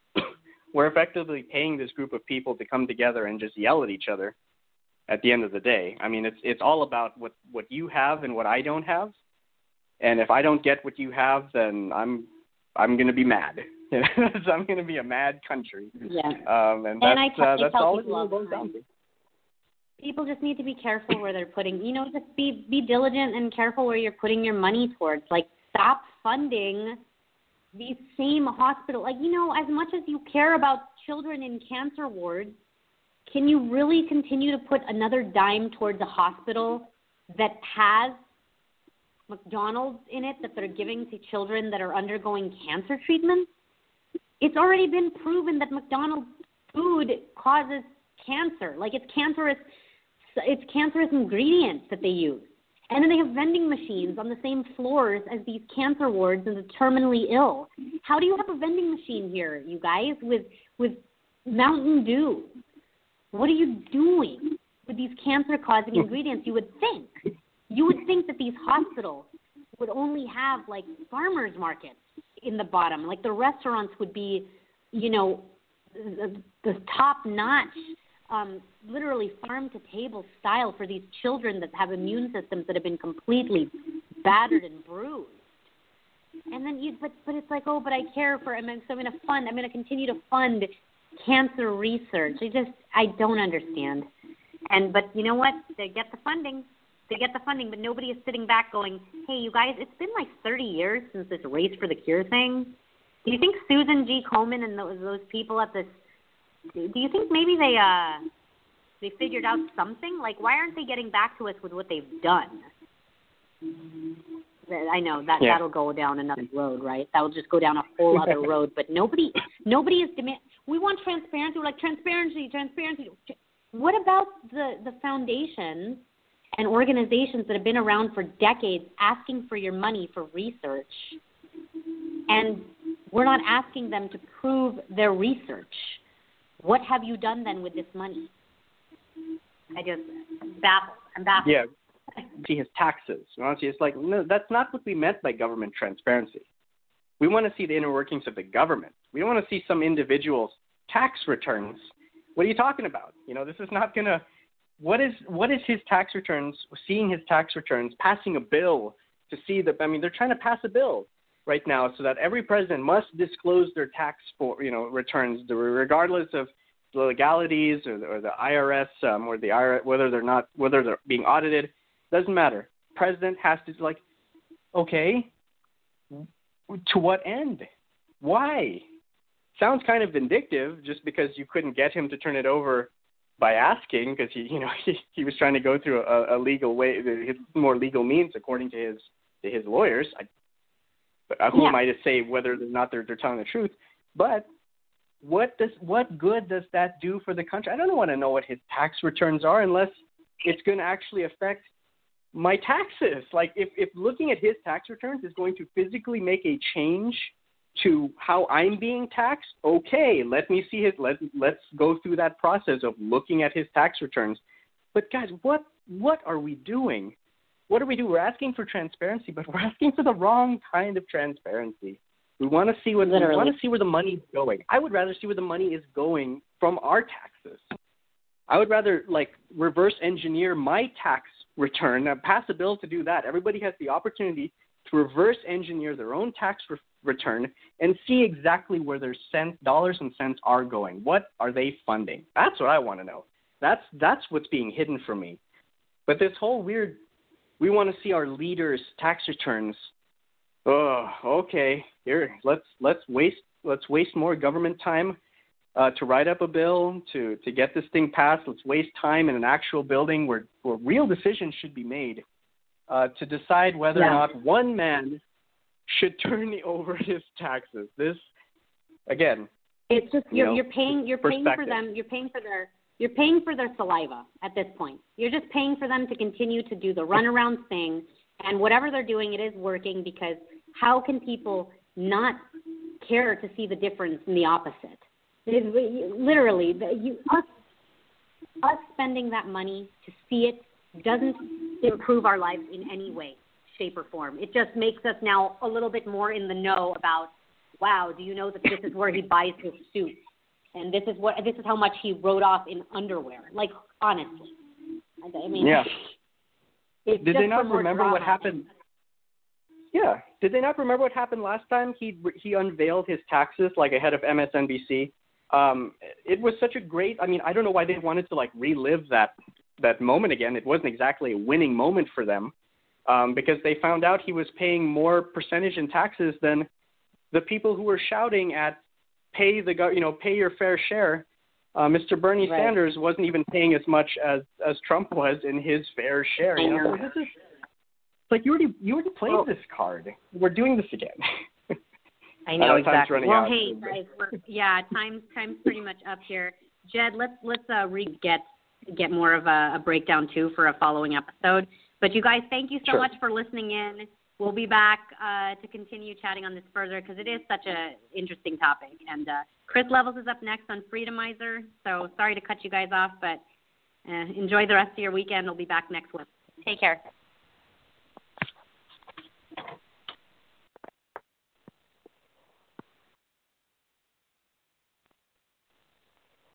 paying this group of people to come together and just yell at each other at the end of the day. I mean, it's all about what you have and what I don't have. And if I don't get what you have, then I'm going to be mad. I'm going to be a mad country. Yeah. And that's all it boils down to. People just need to be careful where they're putting, just be diligent and careful where you're putting your money towards. Like, stop funding these same hospitals. Like, as much as you care about children in cancer wards, can you really continue to put another dime towards a hospital that has McDonald's in it that they're giving to children that are undergoing cancer treatment? It's already been proven that McDonald's food causes cancer. Like, it's cancerous ingredients that they use. And then they have vending machines on the same floors as these cancer wards and the terminally ill. How do you have a vending machine here, you guys, with Mountain Dew? What are you doing with these cancer-causing ingredients? You would think that these hospitals would only have, like, farmers markets in the bottom. Like, the restaurants would be, the top-notch, literally farm-to-table style for these children that have immune systems that have been completely battered and bruised. And then but it's like, but I care for, so I'm going to continue to fund cancer research. I don't understand. But you know what? They get the funding, but nobody is sitting back going, hey, you guys, it's been like 30 years since this Race for the Cure thing. Do you think Susan G. Komen and those people at this, do you think maybe they figured out something? Like, why aren't they getting back to us with what they've done? I know that'll go down another road, right? That will just go down a whole other road. But nobody is we want transparency. We're like, transparency. What about the foundations and organizations that have been around for decades asking for your money for research, and we're not asking them to prove their research? What have you done then with this money? I'm baffled. Yeah. See his taxes. Honestly, it's like, no, that's not what we meant by government transparency. We want to see the inner workings of the government. We don't want to see some individual's tax returns. What are you talking about? This is not going to. What is his tax returns? Seeing his tax returns, passing a bill to see that. I mean, they're trying to pass a bill right now so that every president must disclose their tax returns, regardless of the legalities or the IRS or the IRS, whether they're being audited. Doesn't matter. President has to, okay, to what end? Why? Sounds kind of vindictive just because you couldn't get him to turn it over by asking, because he was trying to go through a legal way, more legal means according to his lawyers. Who am I to say whether or not they're telling the truth? But what good does that do for the country? I don't want to know what his tax returns are unless it's going to actually affect my taxes. Like, if looking at his tax returns is going to physically make a change to how I'm being taxed, okay, let me see let's go through that process of looking at his tax returns. But guys, what are we doing? What do we do? We're asking for transparency, but we're asking for the wrong kind of transparency. We want to see we want to see where the money's going. I would rather see where the money is going from our taxes. I would rather reverse engineer my tax return, pass a bill to do that. Everybody has the opportunity to reverse engineer their own tax return and see exactly where their dollars and cents are going. What are they funding? That's what I want to know. That's what's being hidden from me. But this whole weird, we want to see our leaders' tax returns. Oh, okay. Here, let's waste more government time to write up a bill to get this thing passed. Let's waste time in an actual building where real decisions should be made to decide whether or not one man should turn over his taxes. This, again, it's just you're paying for them. You're paying for their saliva at this point. You're just paying for them to continue to do the runaround thing, and whatever they're doing, it is working, because how can people not care to see the difference in the opposite? Literally, us spending that money to see it doesn't improve our lives in any way, shape, or form. It just makes us now a little bit more in the know about, wow, do you know that this is where he buys his suits? And this is how much he wrote off in underwear. Like, honestly. I mean, yeah. Did they not remember what happened? Yeah. Did they not remember what happened last time he unveiled his taxes ahead of MSNBC? It was such a great. I mean, I don't know why they wanted to relive that moment again. It wasn't exactly a winning moment for them, because they found out he was paying more percentage in taxes than the people who were shouting at pay your fair share. Mr. Bernie Sanders wasn't even paying as much as Trump was in his fair share. You know? So this is you already played this card. We're doing this again. I know exactly. Well, hey guys, time's pretty much up here. Jed, let's get more of a breakdown too for a following episode. But you guys, thank you so much for listening in. We'll be back to continue chatting on this further, because it is such an interesting topic. And Chris Levels is up next on Freedomizer. So sorry to cut you guys off, but enjoy the rest of your weekend. We'll be back next week. Take care.